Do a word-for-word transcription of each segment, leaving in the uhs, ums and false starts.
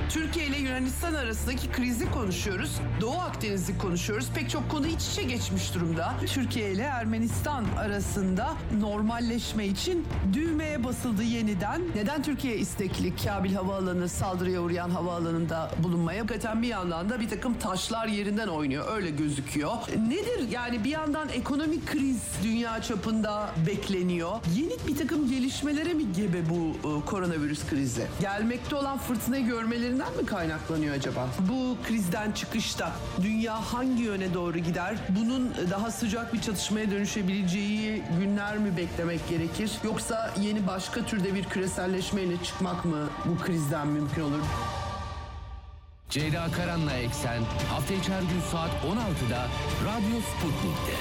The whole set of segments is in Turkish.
Türkiye ile Yunanistan arasındaki krizi konuşuyoruz. Doğu Akdeniz'i konuşuyoruz. Pek çok konu iç içe geçmiş durumda. Türkiye ile Ermenistan arasında normalleşme için düğmeye basıldı yeniden. Neden Türkiye istekli Kabil Havaalanı saldırıya uğrayan havaalanında bulunmaya? Hakikaten bir yandan da bir takım taşlar yerinden oynuyor. Öyle gözüküyor. Nedir? Yani bir yandan ekonomik kriz dünya çapında bekleniyor. Yeni bir takım gelişmelere mi gebe bu e, koronavirüs krizi? Gelmekte olan fırtınayı görmelerinden mi kaynaklanıyor acaba? Bu krizden çıkışta dünya hangi yöne doğru gider? Bunun daha sıcak bir çatışmaya dönüşebileceği günler mi beklemek gerekir? Yoksa yeni başka türde bir küreselleşmeyle çıkmak mı bu krizden mümkün olur? Ceyda Karan'la Eksen hafta içi her gün saat on altıda Radyo Sputnik'te.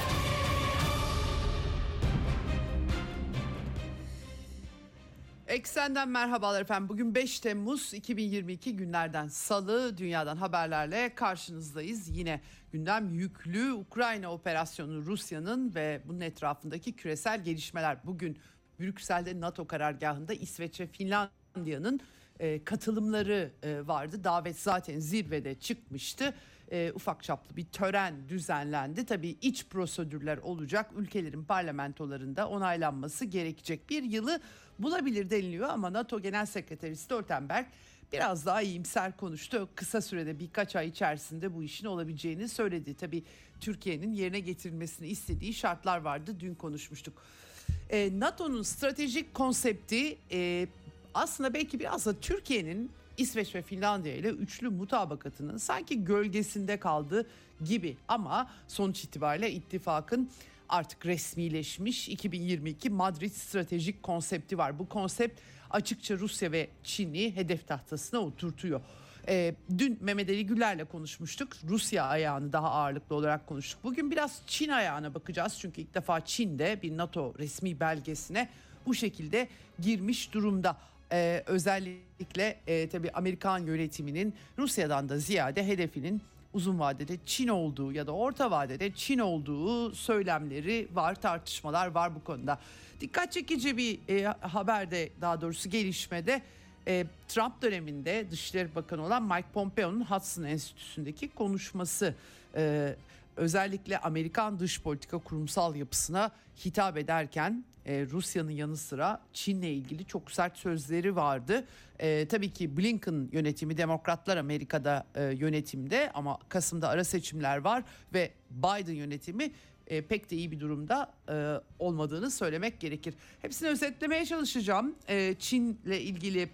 Eksen'den merhabalar efendim. Bugün beş Temmuz iki bin yirmi iki günlerden Salı, dünyadan haberlerle karşınızdayız. Yine gündem yüklü Ukrayna operasyonu, Rusya'nın ve bunun etrafındaki küresel gelişmeler. Bugün Brüksel'de NATO karargahında İsveç ve Finlandiya'nın e, katılımları e, vardı. Davet zaten zirvede çıkmıştı. E, ufak çaplı bir tören düzenlendi. Tabii iç prosedürler olacak. Ülkelerin parlamentolarında onaylanması gerekecek. Bir yılı bulabilir deniliyor ama NATO Genel Sekreteri Stoltenberg biraz daha iyimser konuştu. Kısa sürede birkaç ay içerisinde bu işin olabileceğini söyledi. Tabii Türkiye'nin yerine getirilmesini istediği şartlar vardı. Dün konuşmuştuk. E, NATO'nun stratejik konsepti e, aslında belki biraz da Türkiye'nin İsveç ve Finlandiya ile üçlü mutabakatının sanki gölgesinde kaldığı gibi, ama sonuç itibariyle ittifakın artık resmileşmiş iki bin yirmi iki Madrid stratejik konsepti var. Bu konsept açıkça Rusya ve Çin'i hedef tahtasına oturtuyor. Ee, dün Mehmet Ali Güler'le konuşmuştuk. Rusya ayağını daha ağırlıklı olarak konuştuk. Bugün biraz Çin ayağına bakacağız. Çünkü ilk defa Çin'de bir NATO resmi belgesine bu şekilde girmiş durumda. Ee, özellikle e, tabii Amerikan yönetiminin Rusya'dan da ziyade hedefinin uzun vadede Çin olduğu ya da orta vadede Çin olduğu söylemleri var, tartışmalar var bu konuda. Dikkat çekici bir e, haberde, daha doğrusu gelişmede, e, Trump döneminde Dışişleri Bakanı olan Mike Pompeo'nun Hudson Enstitüsü'ndeki konuşması. E, özellikle Amerikan dış politika kurumsal yapısına hitap ederken Ee, Rusya'nın yanı sıra Çin'le ilgili çok sert sözleri vardı. Ee, tabii ki Blinken yönetimi, Demokratlar Amerika'da e, yönetimde, ama Kasım'da ara seçimler var ve Biden yönetimi e, pek de iyi bir durumda e, olmadığını söylemek gerekir. Hepsini özetlemeye çalışacağım. E, Çin'le ilgili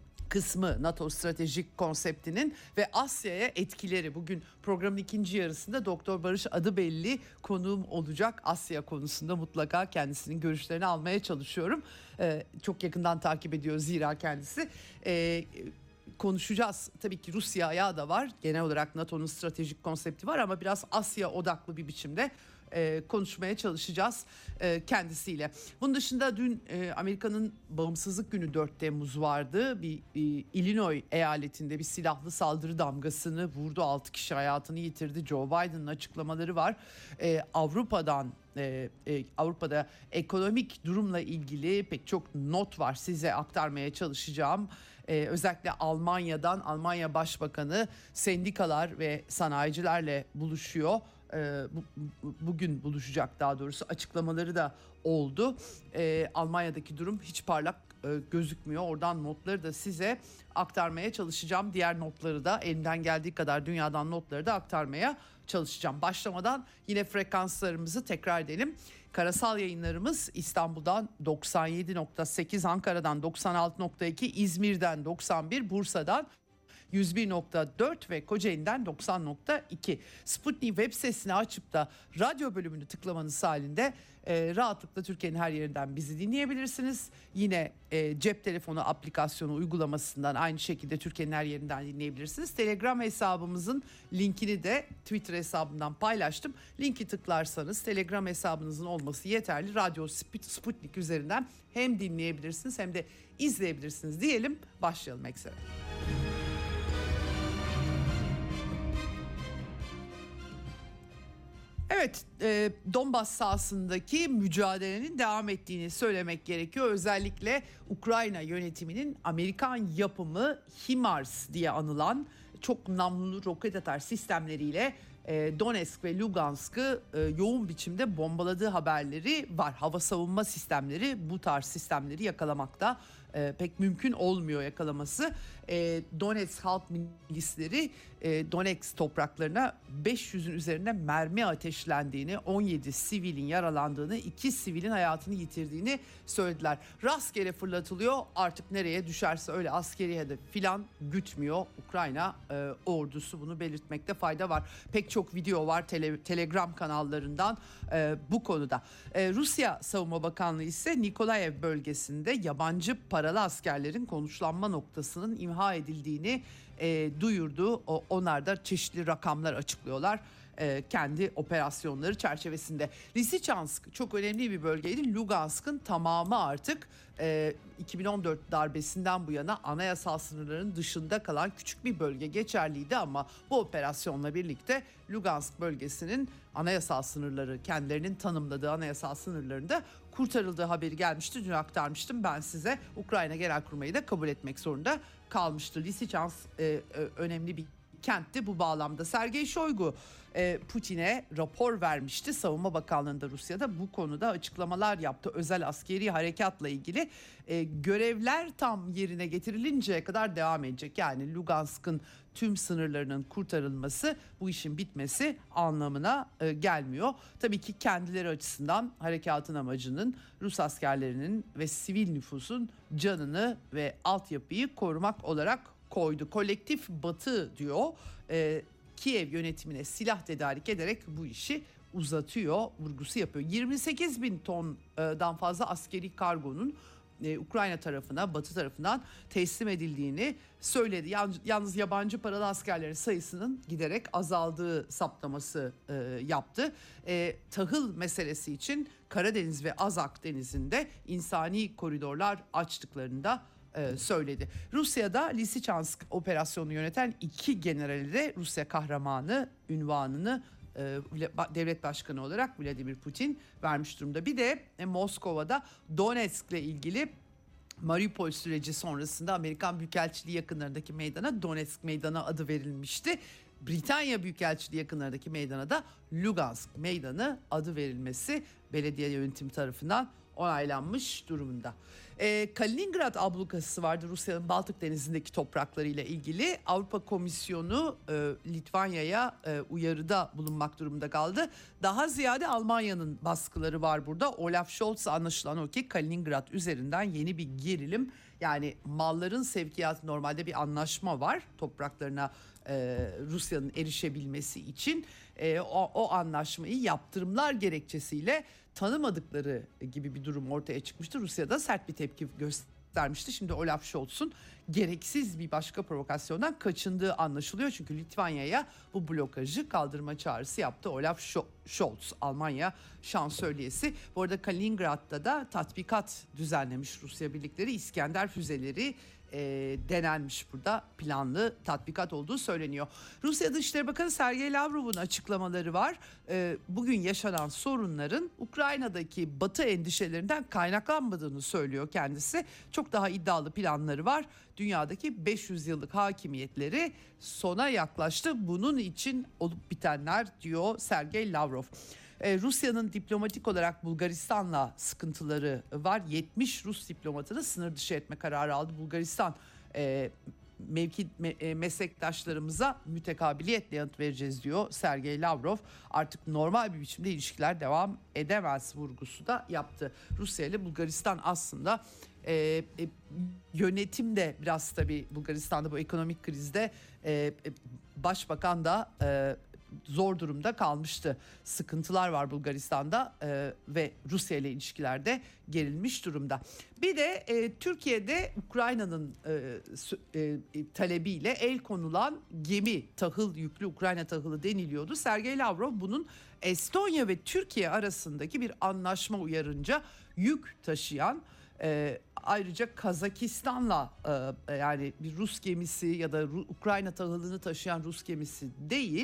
kısmı NATO stratejik konseptinin ve Asya'ya etkileri. Bugün programın ikinci yarısında Doktor Barış Adıbelli konuğum olacak. Asya konusunda mutlaka kendisinin görüşlerini almaya çalışıyorum. Ee, çok yakından takip ediyor zira kendisi. Ee, konuşacağız. Tabii ki Rusya ayağı da var. Genel olarak NATO'nun stratejik konsepti var ama biraz Asya odaklı bir biçimde e, konuşmaya çalışacağız e, kendisiyle. Bunun dışında dün e, Amerika'nın bağımsızlık günü dört Temmuz vardı. Bir e, Illinois eyaletinde bir silahlı saldırı damgasını vurdu. altı kişi hayatını yitirdi. Joe Biden'ın açıklamaları var. E, Avrupa'dan e, e, Avrupa'da ekonomik durumla ilgili pek çok not var. Size aktarmaya çalışacağım. Ee, özellikle Almanya'dan Almanya Başbakanı sendikalar ve sanayicilerle buluşuyor. Ee, bu, bu, bugün buluşacak, daha doğrusu açıklamaları da oldu. Ee, Almanya'daki durum hiç parlak e, gözükmüyor. Oradan notları da size aktarmaya çalışacağım. Diğer notları da elimden geldiği kadar dünyadan notları da aktarmaya çalışacağım. Başlamadan yine frekanslarımızı tekrar edelim. Karasal yayınlarımız İstanbul'dan doksan yedi nokta sekiz, Ankara'dan doksan altı nokta iki, İzmir'den doksan bir, Bursa'dan yüz bir nokta dört ve Kocaeli'den doksan nokta iki. Sputnik web sitesini açıp da radyo bölümünü tıklamanız halinde e, rahatlıkla Türkiye'nin her yerinden bizi dinleyebilirsiniz. Yine e, cep telefonu aplikasyonu uygulamasından aynı şekilde Türkiye'nin her yerinden dinleyebilirsiniz. Telegram hesabımızın linkini de Twitter hesabından paylaştım. Linki tıklarsanız Telegram hesabınızın olması yeterli. Radyo Sputnik üzerinden hem dinleyebilirsiniz hem de izleyebilirsiniz diyelim. Başlayalım eksene. Evet, e, Donbas sahasındaki mücadelenin devam ettiğini söylemek gerekiyor. Özellikle Ukrayna yönetiminin Amerikan yapımı HIMARS diye anılan çok namlulu roket atar sistemleriyle e, Donetsk ve Lugansk'ı e, yoğun biçimde bombaladığı haberleri var. Hava savunma sistemleri bu tarz sistemleri yakalamakta e, pek mümkün olmuyor yakalaması. E, Donetsk halk milisleri e, Donetsk topraklarına beş yüzün üzerinde mermi ateşlendiğini, on yedi sivilin yaralandığını, iki sivilin hayatını yitirdiğini söylediler. Rastgele fırlatılıyor, artık nereye düşerse öyle askeri hedef filan gütmüyor Ukrayna e, ordusu, bunu belirtmekte fayda var. Pek çok video var tele, Telegram kanallarından e, bu konuda. E, Rusya Savunma Bakanlığı ise Nikolaev bölgesinde yabancı paralı askerlerin konuşlanma noktasının imha edildiğini e, duyurdu. O, onlar da çeşitli rakamlar açıklıyorlar e, kendi operasyonları çerçevesinde. Lysychansk çok önemli bir bölgeydi. Lugansk'ın tamamı artık e, iki bin on dört darbesinden bu yana anayasal sınırların dışında kalan küçük bir bölge geçerliydi ama bu operasyonla birlikte Lugansk bölgesinin anayasal sınırları, kendilerinin tanımladığı anayasal sınırlarında kurtarıldığı haberi gelmişti. Dün aktarmıştım ben size. Ukrayna Genelkurmay'ı da kabul etmek zorunda kalmıştı. Lysychansk e, e, önemli bir kentti bu bağlamda. Sergey Shoigu e, Putin'e rapor vermişti. Savunma Bakanlığı'nda Rusya'da bu konuda açıklamalar yaptı. Özel askeri harekatla ilgili e, görevler tam yerine getirilinceye kadar devam edecek. Yani Lugansk'ın tüm sınırlarının kurtarılması bu işin bitmesi anlamına e, gelmiyor. Tabii ki kendileri açısından harekatın amacının Rus askerlerinin ve sivil nüfusun canını ve altyapıyı korumak olarak koydu. Kolektif Batı diyor, e, Kiev yönetimine silah tedarik ederek bu işi uzatıyor, vurgusu yapıyor. yirmi sekiz bin tondan fazla askeri kargonun e, Ukrayna tarafına, Batı tarafından teslim edildiğini söyledi. Yalnız, yalnız yabancı paralı askerlerin sayısının giderek azaldığı saptaması e, yaptı. E, tahıl meselesi için Karadeniz ve Azak Denizi'nde insani koridorlar açtıklarında söyledi. Rusya'da Lysychansk operasyonunu yöneten iki generali de Rusya kahramanı ünvanını devlet başkanı olarak Vladimir Putin vermiş durumda. Bir de Moskova'da Donetsk'le ilgili Mariupol süreci sonrasında Amerikan Büyükelçiliği yakınlarındaki meydana Donetsk Meydanı adı verilmişti. Britanya Büyükelçiliği yakınlarındaki meydana da Lugansk Meydanı adı verilmesi belediye yönetimi tarafından onaylanmış durumunda. Ee, Kaliningrad ablukası vardı Rusya'nın Baltık Denizi'ndeki topraklarıyla ilgili. Avrupa Komisyonu e, Litvanya'ya e, uyarıda bulunmak durumunda kaldı. Daha ziyade Almanya'nın baskıları var burada. Olaf Scholz anlaşılan o ki Kaliningrad üzerinden yeni bir gerilim, yani malların sevkiyatı, normalde bir anlaşma var topraklarına e, Rusya'nın erişebilmesi için. E, o, o anlaşmayı yaptırımlar gerekçesiyle tanımadıkları gibi bir durum ortaya çıkmıştı. Rusya'da sert bir tepki göstermişti. Şimdi Olaf Scholz'un gereksiz bir başka provokasyondan kaçındığı anlaşılıyor. Çünkü Litvanya'ya bu blokajı kaldırma çağrısı yaptı Olaf Scholz, Almanya şansölyesi. Bu arada Kaliningrad'da da tatbikat düzenlemiş Rusya birlikleri. İskender füzeleri e, denenmiş burada, planlı tatbikat olduğu söyleniyor. Rusya Dışişleri Bakanı Sergey Lavrov'un açıklamaları var. E, bugün yaşanan sorunların Ukrayna'daki Batı endişelerinden kaynaklanmadığını söylüyor kendisi. Çok daha iddialı planları var. Dünyadaki beş yüz yıllık hakimiyetleri sona yaklaştı. Bunun için olup bitenler diyor Sergey Lavrov. Ee, Rusya'nın diplomatik olarak Bulgaristan'la sıkıntıları var. yetmiş Rus diplomatını sınır dışı etme kararı aldı Bulgaristan. E, mevki me, e, meslektaşlarımıza mütekabiliyetle yanıt vereceğiz diyor Sergey Lavrov. Artık normal bir biçimde ilişkiler devam edemez vurgusu da yaptı. Rusya ile Bulgaristan aslında e, e, yönetimde biraz, tabii Bulgaristan'da bu ekonomik krizde e, başbakan da e, zor durumda kalmıştı. Sıkıntılar var Bulgaristan'da e, ve Rusya ile ilişkilerde gerilmiş durumda. Bir de e, Türkiye'de Ukrayna'nın e, e, talebiyle el konulan gemi, tahıl yüklü Ukrayna tahılı deniliyordu. Sergey Lavrov bunun Estonya ve Türkiye arasındaki bir anlaşma uyarınca yük taşıyan, e, ayrıca Kazakistan'la e, yani bir Rus gemisi ya da Ru- Ukrayna tahılını taşıyan Rus gemisi değil,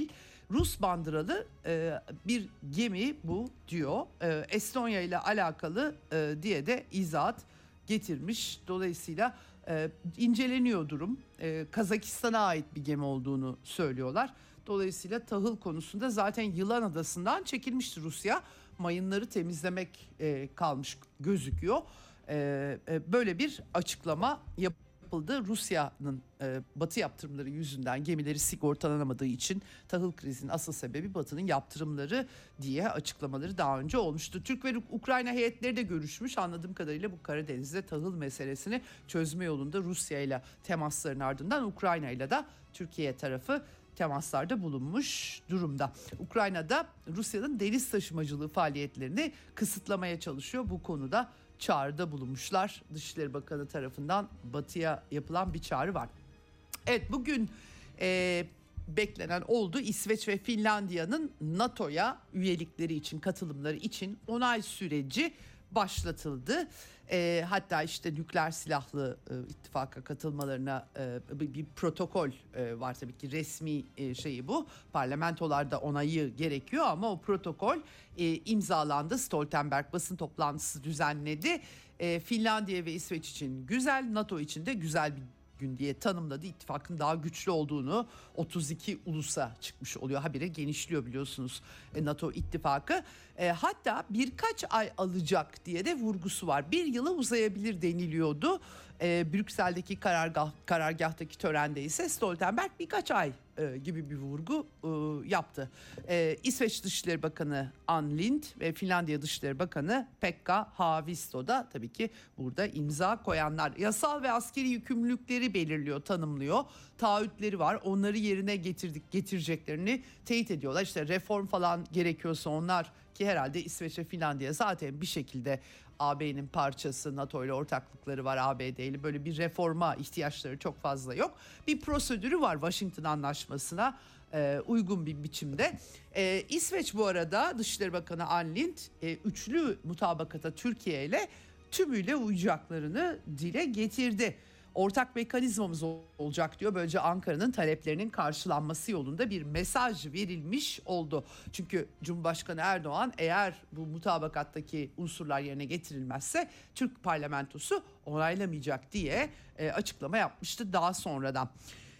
Rus bandıralı e, bir gemi bu diyor. E, Estonya ile alakalı e, diye de izahat getirmiş. Dolayısıyla e, inceleniyor durum. E, Kazakistan'a ait bir gemi olduğunu söylüyorlar. Dolayısıyla tahıl konusunda zaten Yılan Adası'ndan çekilmişti Rusya. Mayınları temizlemek e, kalmış gözüküyor. E, e, böyle bir açıklama yapıldı. Rusya'nın e, Batı yaptırımları yüzünden gemileri sigortalanamadığı için tahıl krizinin asıl sebebi Batı'nın yaptırımları diye açıklamaları daha önce olmuştu. Türk ve Ukrayna heyetleri de görüşmüş. Anladığım kadarıyla bu Karadeniz'de tahıl meselesini çözme yolunda Rusya ile temasların ardından Ukrayna ile de Türkiye tarafı temaslarda bulunmuş durumda. Ukrayna'da Rusya'nın deniz taşımacılığı faaliyetlerini kısıtlamaya çalışıyor. Bu konuda çağrıda bulunmuşlar. Dışişleri Bakanı tarafından Batı'ya yapılan bir çağrı var. Evet, bugün e, beklenen oldu. İsveç ve Finlandiya'nın NATO'ya üyelikleri için, katılımları için onay süreci başlatıldı. E, hatta işte nükleer silahlı e, ittifaka katılmalarına e, bir, bir protokol e, var, tabii ki resmi e, şeyi bu. Parlamentolarda onayı gerekiyor ama o protokol e, imzalandı. Stoltenberg basın toplantısı düzenledi. E, Finlandiya ve İsveç için güzel, NATO için de güzel bir gün diye tanımladı. İttifakın daha güçlü olduğunu, otuz iki ulusa çıkmış oluyor. Habire genişliyor biliyorsunuz e, NATO ittifakı. E, hatta birkaç ay alacak diye de vurgusu var. Bir yıla uzayabilir deniliyordu. E, Brüksel'deki karargah, karargahtaki törende ise Stoltenberg birkaç ay e, gibi bir vurgu e, yaptı. E, İsveç Dışişleri Bakanı Ann Linde ve Finlandiya Dışişleri Bakanı Pekka Haavisto da tabii ki burada imza koyanlar. Yasal ve askeri yükümlülükleri belirliyor, tanımlıyor. Taahhütleri var. Onları yerine getirdik getireceklerini teyit ediyorlar. İşte reform falan gerekiyorsa onlar, ki herhalde İsveç ve Finlandiya zaten bir şekilde A B'nin parçası, NATO ile ortaklıkları var A B D ile, böyle bir reforma ihtiyaçları çok fazla yok. Bir prosedürü var Washington Anlaşması'na e, uygun bir biçimde. E, İsveç bu arada Dışişleri Bakanı Ann Linde e, üçlü mutabakata Türkiye ile tümüyle uyacaklarını dile getirdi. Ortak mekanizmamız olacak diyor. Böylece Ankara'nın taleplerinin karşılanması yolunda bir mesaj verilmiş oldu. Çünkü Cumhurbaşkanı Erdoğan eğer bu mutabakattaki unsurlar yerine getirilmezse Türk parlamentosu onaylamayacak diye e, açıklama yapmıştı daha sonradan.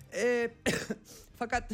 E, fakat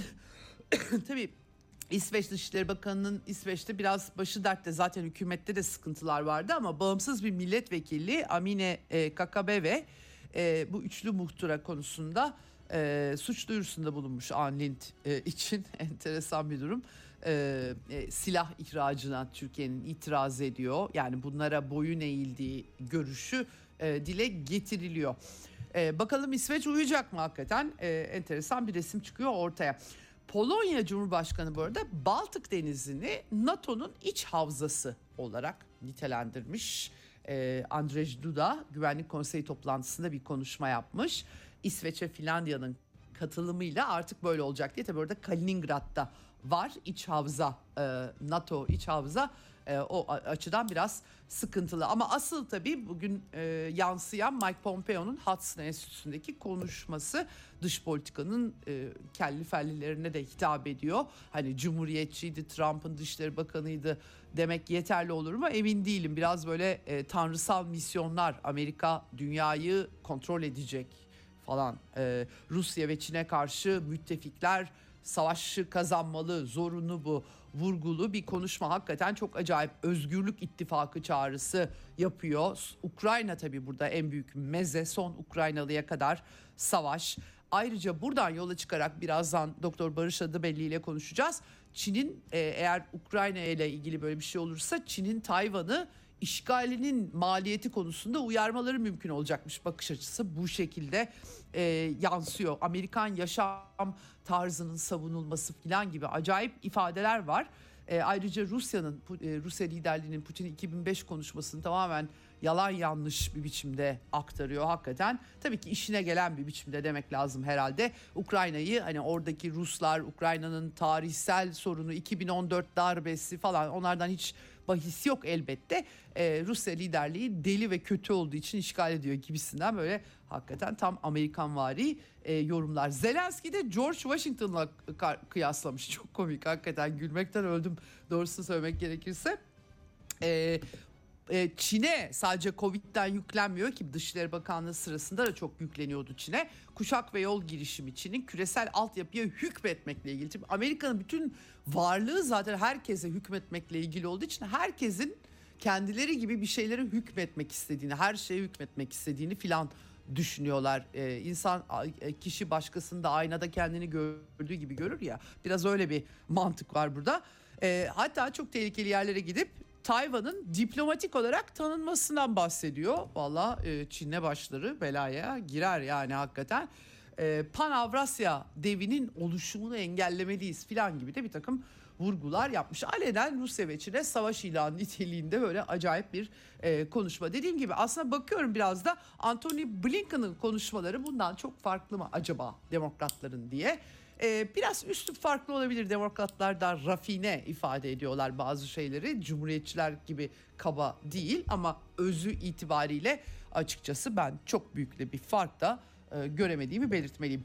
tabii İsveç Dışişleri Bakanı'nın İsveç'te biraz başı dertte, zaten hükümette de sıkıntılar vardı ama bağımsız bir milletvekili Amine e, Kakabeve E, bu üçlü muhtıra konusunda e, suç duyurusunda bulunmuş Ann Linde e, için. Enteresan bir durum. E, e, silah ihracına Türkiye'nin itiraz ediyor. Yani bunlara boyun eğildiği görüşü e, dile getiriliyor. E, bakalım İsveç uyacak mı hakikaten? E, enteresan bir resim çıkıyor ortaya. Polonya Cumhurbaşkanı bu arada Baltık Denizi'ni NATO'nun iç havzası olarak nitelendirmiş. Ee, Andrzej Duda Güvenlik Konseyi toplantısında bir konuşma yapmış. İsveç ve Finlandiya'nın katılımıyla artık böyle olacak diye. Tabii orada Kaliningrad'da var iç havza, e, NATO iç havza, e, o açıdan biraz sıkıntılı. Ama asıl tabii bugün e, yansıyan Mike Pompeo'nun Hudson Enstitüsü'ndeki konuşması dış politikanın e, kelli fellilerine de hitap ediyor. Hani cumhuriyetçiydi, Trump'ın Dışişleri Bakanıydı demek yeterli olur mu? Emin değilim. Biraz böyle e, tanrısal misyonlar, Amerika dünyayı kontrol edecek falan. E, Rusya ve Çin'e karşı müttefikler savaşı kazanmalı, zorunlu bu vurgulu bir konuşma. Hakikaten çok acayip. Özgürlük ittifakı çağrısı yapıyor. Ukrayna tabii burada en büyük meze, son Ukraynalıya kadar savaş. Ayrıca buradan yola çıkarak birazdan Doktor Barış Adıbelli ile konuşacağız. Çin'in e, eğer Ukrayna ile ilgili böyle bir şey olursa Çin'in Tayvan'ı işgalinin maliyeti konusunda uyarmaları mümkün olacakmış. Bakış açısı bu şekilde e, yansıyor. Amerikan yaşam tarzının savunulması falan gibi acayip ifadeler var. E, ayrıca Rusya'nın, e, Rusya liderliğinin Putin'in iki bin beş konuşmasını tamamen yalan yanlış bir biçimde aktarıyor hakikaten. Tabii ki işine gelen bir biçimde demek lazım herhalde. Ukrayna'yı, hani oradaki Ruslar, Ukrayna'nın tarihsel sorunu, iki bin on dört darbesi falan, onlardan hiç bahis yok elbette. Ee, Rusya liderliği deli ve kötü olduğu için işgal ediyor gibisinden böyle hakikaten tam Amerikanvari e, yorumlar. Zelenski de George Washington'la kıyaslamış. Çok komik, hakikaten gülmekten öldüm doğrusunu söylemek gerekirse. Ee, e, Çin'e sadece Covid'den yüklenmiyor ki, Dışişleri Bakanlığı sırasında da çok yükleniyordu Çin'e. Kuşak ve yol girişimi Çin'in küresel altyapıya hükmetmekle ilgili. Tabii Amerika'nın bütün varlığı zaten herkese hükmetmekle ilgili olduğu için herkesin kendileri gibi bir şeylere hükmetmek istediğini, her şeye hükmetmek istediğini filan düşünüyorlar. Ee, insan kişi başkasında aynada kendini gördüğü gibi görür ya, biraz öyle bir mantık var burada. Ee, hatta çok tehlikeli yerlere gidip Tayvan'ın diplomatik olarak tanınmasından bahsediyor. Valla e, Çin'le başları belaya girer yani hakikaten. E, Pan-Avrasya devinin oluşumunu engellemeliyiz filan gibi de bir takım vurgular yapmış. Alenen Rusya ve Çin'e savaş ilanı niteliğinde böyle acayip bir e, konuşma. Dediğim gibi aslında bakıyorum biraz da Antony Blinken'ın konuşmaları bundan çok farklı mı acaba demokratların diye. Ee, biraz üstü farklı olabilir. Demokratlar da rafine ifade ediyorlar bazı şeyleri. Cumhuriyetçiler gibi kaba değil ama özü itibariyle açıkçası ben çok büyük de bir fark da e, göremediğimi belirtmeliyim.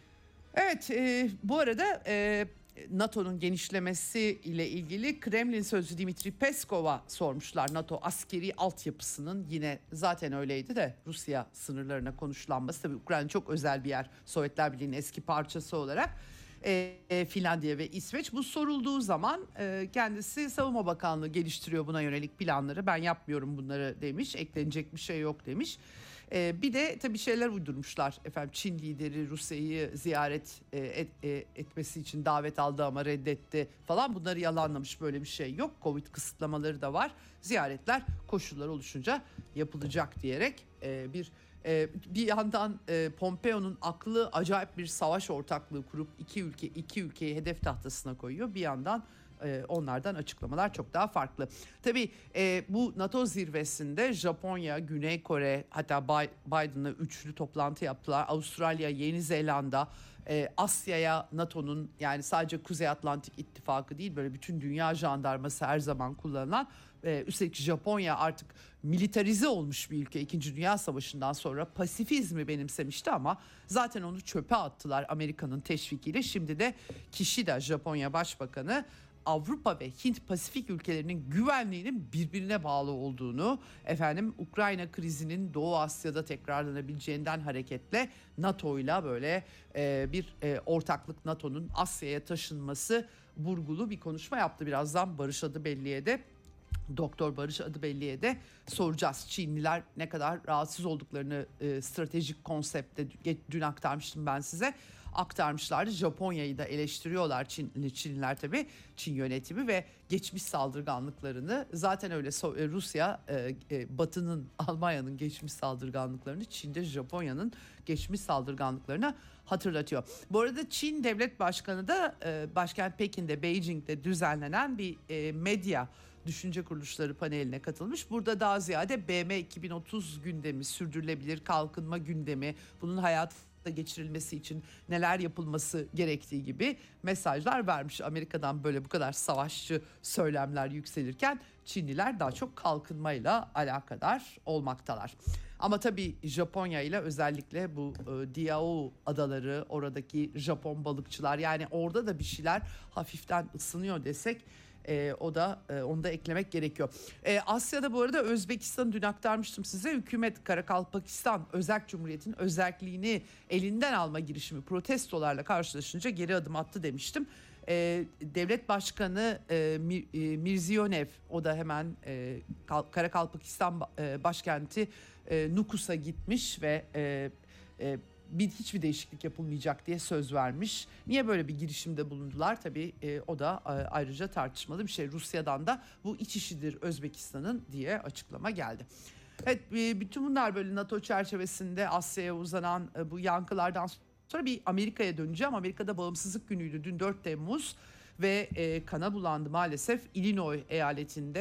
Evet, e, bu arada e, NATO'nun genişlemesi ile ilgili Kremlin sözcüsü Dmitri Peskov'a sormuşlar. NATO askeri altyapısının, yine zaten öyleydi de Rusya sınırlarına konuşlanması. Tabii Ukrayna çok özel bir yer, Sovyetler Birliği'nin eski parçası olarak. E, e, Finlandiya ve İsveç. Bu sorulduğu zaman e, kendisi Savunma Bakanlığı geliştiriyor buna yönelik planları. Ben yapmıyorum bunları demiş. Eklenecek bir şey yok demiş. Ee, bir de tabii şeyler uydurmuşlar. Efendim Çin lideri Rusya'yı ziyaret e, et, e, etmesi için davet aldı ama reddetti falan. Bunları yalanlamış, böyle bir şey yok. Covid kısıtlamaları da var. Ziyaretler koşullar oluşunca yapılacak diyerek e, bir e, bir yandan e, Pompeo'nun aklı acayip bir savaş ortaklığı kurup iki ülke iki ülkeyi hedef tahtasına koyuyor. Bir yandan onlardan açıklamalar çok daha farklı. Tabii e, bu NATO zirvesinde Japonya, Güney Kore, hatta Biden'la üçlü toplantı yaptılar. Avustralya, Yeni Zelanda, e, Asya'ya NATO'nun, yani sadece Kuzey Atlantik İttifakı değil, böyle bütün dünya jandarması her zaman kullanılan, e, üstelik Japonya artık militarize olmuş bir ülke. İkinci Dünya Savaşı'ndan sonra pasifizmi benimsemişti ama zaten onu çöpe attılar Amerika'nın teşvikiyle. Şimdi de Kishida, Japonya Başbakanı, Avrupa ve Hint Pasifik ülkelerinin güvenliğinin birbirine bağlı olduğunu, efendim Ukrayna krizinin Doğu Asya'da tekrarlanabileceğinden hareketle NATO'yla böyle e, bir e, ortaklık, NATO'nun Asya'ya taşınması vurgulu bir konuşma yaptı. Birazdan Barış Adıbelli'ye de Doktor Barış Adıbelli'ye de soracağız. Çinliler ne kadar rahatsız olduklarını e, stratejik konsepte dün aktarmıştım ben size. Aktarmışlardı. Japonya'yı da eleştiriyorlar Çinli, Çinliler tabii. Çin yönetimi ve geçmiş saldırganlıklarını, zaten öyle Rusya e, e, Batı'nın, Almanya'nın geçmiş saldırganlıklarını Çin'de Japonya'nın geçmiş saldırganlıklarına hatırlatıyor. Bu arada Çin Devlet Başkanı da e, başkent Pekin'de, Beijing'de düzenlenen bir e, medya düşünce kuruluşları paneline katılmış. Burada daha ziyade B M iki bin otuz gündemi, sürdürülebilir kalkınma gündemi, bunun hayata geçirilmesi için neler yapılması gerektiği gibi mesajlar vermiş. Amerika'dan böyle bu kadar savaşçı söylemler yükselirken Çinliler daha çok kalkınmayla alakadar olmaktalar. Ama tabii Japonya ile özellikle bu e, Diaoyu adaları, oradaki Japon balıkçılar, yani orada da bir şeyler hafiften ısınıyor desek E, o da e, onu da eklemek gerekiyor. E, Asya'da bu arada Özbekistan'ı dün aktarmıştım size. Hükümet Karakalpakistan Özerk Cumhuriyeti'nin özerkliğini elinden alma girişimi protestolarla karşılaşınca geri adım attı demiştim. E, Devlet Başkanı e, Mir, e, Mirziyoyev, o da hemen e, Karakalpakistan e, başkenti e, Nukus'a gitmiş ve e, e, bir hiçbir değişiklik yapılmayacak diye söz vermiş. Niye böyle bir girişimde bulundular? Tabii e, o da e, ayrıca tartışmalı bir şey. Rusya'dan da bu iç işidir Özbekistan'ın diye açıklama geldi. Evet, e, bütün bunlar böyle NATO çerçevesinde Asya'ya uzanan e, bu yankılardan sonra bir Amerika'ya döneceğim. Amerika'da bağımsızlık günüydü dün, dört Temmuz ve e, kana bulandı maalesef. Illinois eyaletinde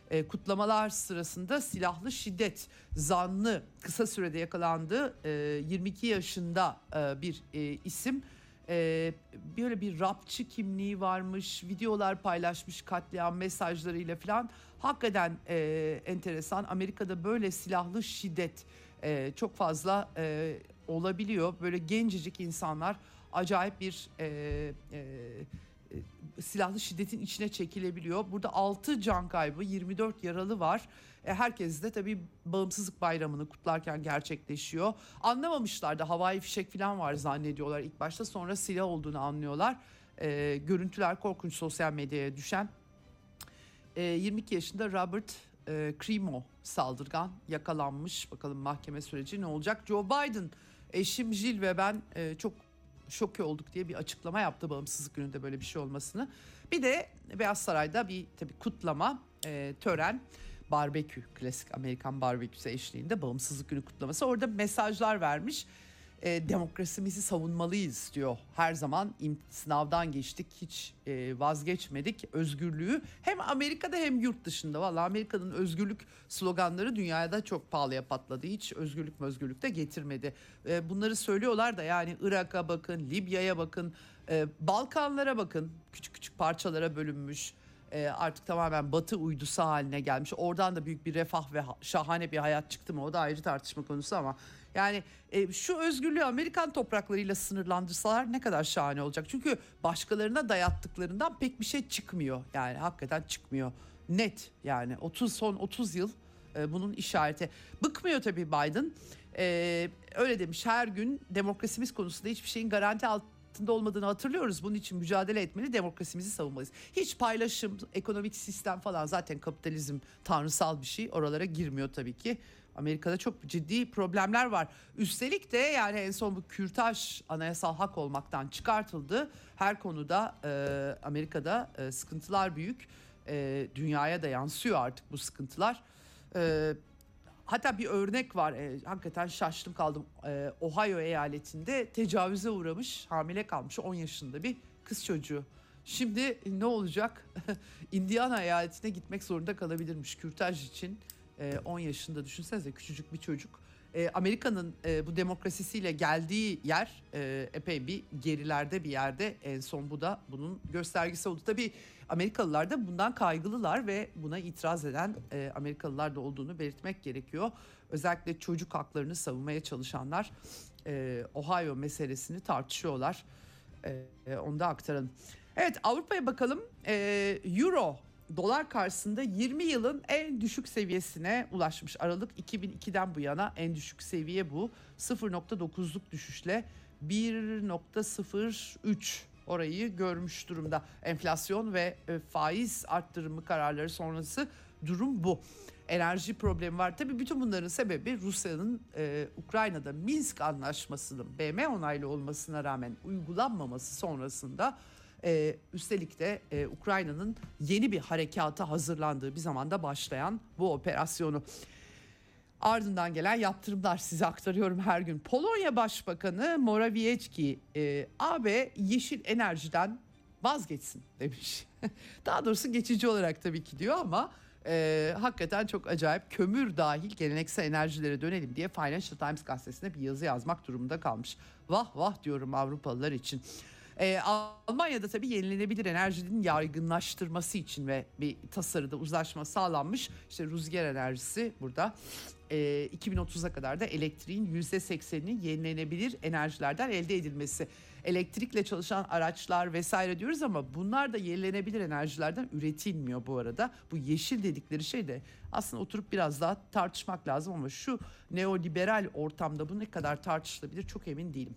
E, kutlamalar sırasında silahlı şiddet zanlı kısa sürede yakalandı. E, yirmi iki yaşında e, bir e, isim. E, böyle bir rapçi kimliği varmış, videolar paylaşmış katliam mesajlarıyla falan. Hakikaten e, enteresan. Amerika'da böyle silahlı şiddet e, çok fazla e, olabiliyor. Böyle gencecik insanlar acayip bir e, e, e, silahlı şiddetin içine çekilebiliyor. Burada altı can kaybı, yirmi dört yaralı var. E, herkes de tabii bağımsızlık bayramını kutlarken gerçekleşiyor. Anlamamışlar da havai fişek falan var zannediyorlar ilk başta. Sonra silah olduğunu anlıyorlar. E, görüntüler korkunç, sosyal medyaya düşen. E, yirmi iki yaşında Robert e, Crimo saldırgan yakalanmış. Bakalım mahkeme süreci ne olacak? Joe Biden, eşim Jill ve ben e, çok şok olduk diye bir açıklama yaptı bağımsızlık gününde böyle bir şey olmasını. Bir de Beyaz Saray'da bir tabii kutlama, e, tören, barbekü, klasik Amerikan barbeküsü eşliğinde bağımsızlık günü kutlaması. Orada mesajlar vermiş. E, demokrasimizi savunmalıyız diyor. Her zaman im- sınavdan geçtik, hiç e, vazgeçmedik. Özgürlüğü hem Amerika'da hem yurt dışında. Vallahi Amerika'nın özgürlük sloganları dünyaya da çok pahalıya patladı. Hiç özgürlük özgürlük de getirmedi. E, bunları söylüyorlar da yani Irak'a bakın, Libya'ya bakın, e, Balkanlara bakın. Küçük küçük parçalara bölünmüş. E, artık tamamen Batı uydusu haline gelmiş. Oradan da büyük bir refah ve ha- şahane bir hayat çıktı mı? O da ayrı tartışma konusu ama yani e, şu özgürlüğü Amerikan topraklarıyla sınırlandırsalar ne kadar şahane olacak. Çünkü başkalarına dayattıklarından pek bir şey çıkmıyor. Yani hakikaten çıkmıyor. Net yani otuz son otuz yıl e, bunun işareti. Bıkmıyor tabii Biden. E, öyle demiş, her gün demokrasimiz konusunda hiçbir şeyin garanti altında olmadığını hatırlıyoruz. Bunun için mücadele etmeli, demokrasimizi savunmalıyız. Hiç paylaşım, ekonomik sistem falan, zaten kapitalizm tanrısal bir şey. Oralara girmiyor tabii ki. Amerika'da çok ciddi problemler var. Üstelik de yani en son bu kürtaj anayasal hak olmaktan çıkartıldı. Her konuda e, Amerika'da e, sıkıntılar büyük. E, dünyaya da yansıyor artık bu sıkıntılar. E, hatta bir örnek var. E, hakikaten şaştım kaldım. E, Ohio eyaletinde tecavüze uğramış, hamile kalmış on yaşında bir kız çocuğu. Şimdi ne olacak? Indiana eyaletine gitmek zorunda kalabilirmiş kürtaj için. on yaşında, düşünsenize, küçücük bir çocuk. Amerika'nın bu demokrasisiyle geldiği yer epey bir gerilerde bir yerde. En son bu da bunun göstergesi oldu. Tabii Amerikalılar da bundan kaygılılar ve buna itiraz eden Amerikalılar da olduğunu belirtmek gerekiyor. Özellikle çocuk haklarını savunmaya çalışanlar Ohio meselesini tartışıyorlar. Onu da aktaralım. Evet, Avrupa'ya bakalım. Euro dolar karşısında yirmi yılın en düşük seviyesine ulaşmış. Aralık iki bin ikiden bu yana en düşük seviye bu. sıfır virgül dokuzluk düşüşle bir virgül sıfır üç orayı görmüş durumda. Enflasyon ve faiz arttırımı kararları sonrası durum bu. Enerji problemi var. Tabii bütün bunların sebebi Rusya'nın e, Ukrayna'da Minsk Anlaşması'nın B M onaylı olmasına rağmen uygulanmaması sonrasında Ee, üstelik de e, Ukrayna'nın yeni bir harekata hazırlandığı bir zamanda başlayan bu operasyonu. Ardından gelen yaptırımlar size aktarıyorum her gün. Polonya Başbakanı Morawiecki e, A B yeşil enerjiden vazgeçsin demiş. Daha doğrusu geçici olarak tabii ki diyor ama e, hakikaten çok acayip, kömür dahil geleneksel enerjilere dönelim diye Financial Times gazetesine bir yazı yazmak durumunda kalmış. Vah vah diyorum Avrupalılar için. Ee, Almanya'da tabii yenilenebilir enerjinin yaygınlaştırması için ve bir tasarıda uzlaşma sağlanmış. İşte rüzgar enerjisi burada. Ee, iki bin otuza kadar da elektriğin yüzde sekseninin yenilenebilir enerjilerden elde edilmesi. Elektrikle çalışan araçlar vesaire diyoruz ama bunlar da yenilenebilir enerjilerden üretilmiyor bu arada. Bu yeşil dedikleri şey de aslında oturup biraz daha tartışmak lazım ama şu neoliberal ortamda bu ne kadar tartışılabilir çok emin değilim.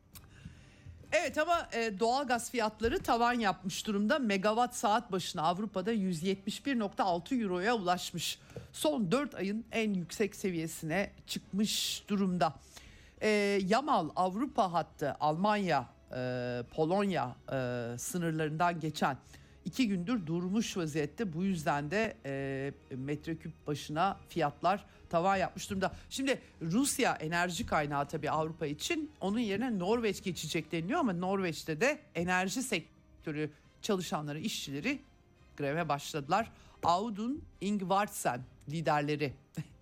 Evet ama e, doğalgaz fiyatları tavan yapmış durumda. Megawatt saat başına Avrupa'da yüz yetmiş bir virgül altı euroya ulaşmış. Son dört ayın en yüksek seviyesine çıkmış durumda. E, Yamal Avrupa hattı Almanya, e, Polonya e, sınırlarından geçen iki gündür durmuş vaziyette. Bu yüzden de e, metreküp başına fiyatlar tavan yapmış durumda. Şimdi Rusya enerji kaynağı tabii Avrupa için, onun yerine Norveç geçecek deniliyor ama Norveç'te de enerji sektörü çalışanları, işçileri greve başladılar. Audun Ingvartsen liderleri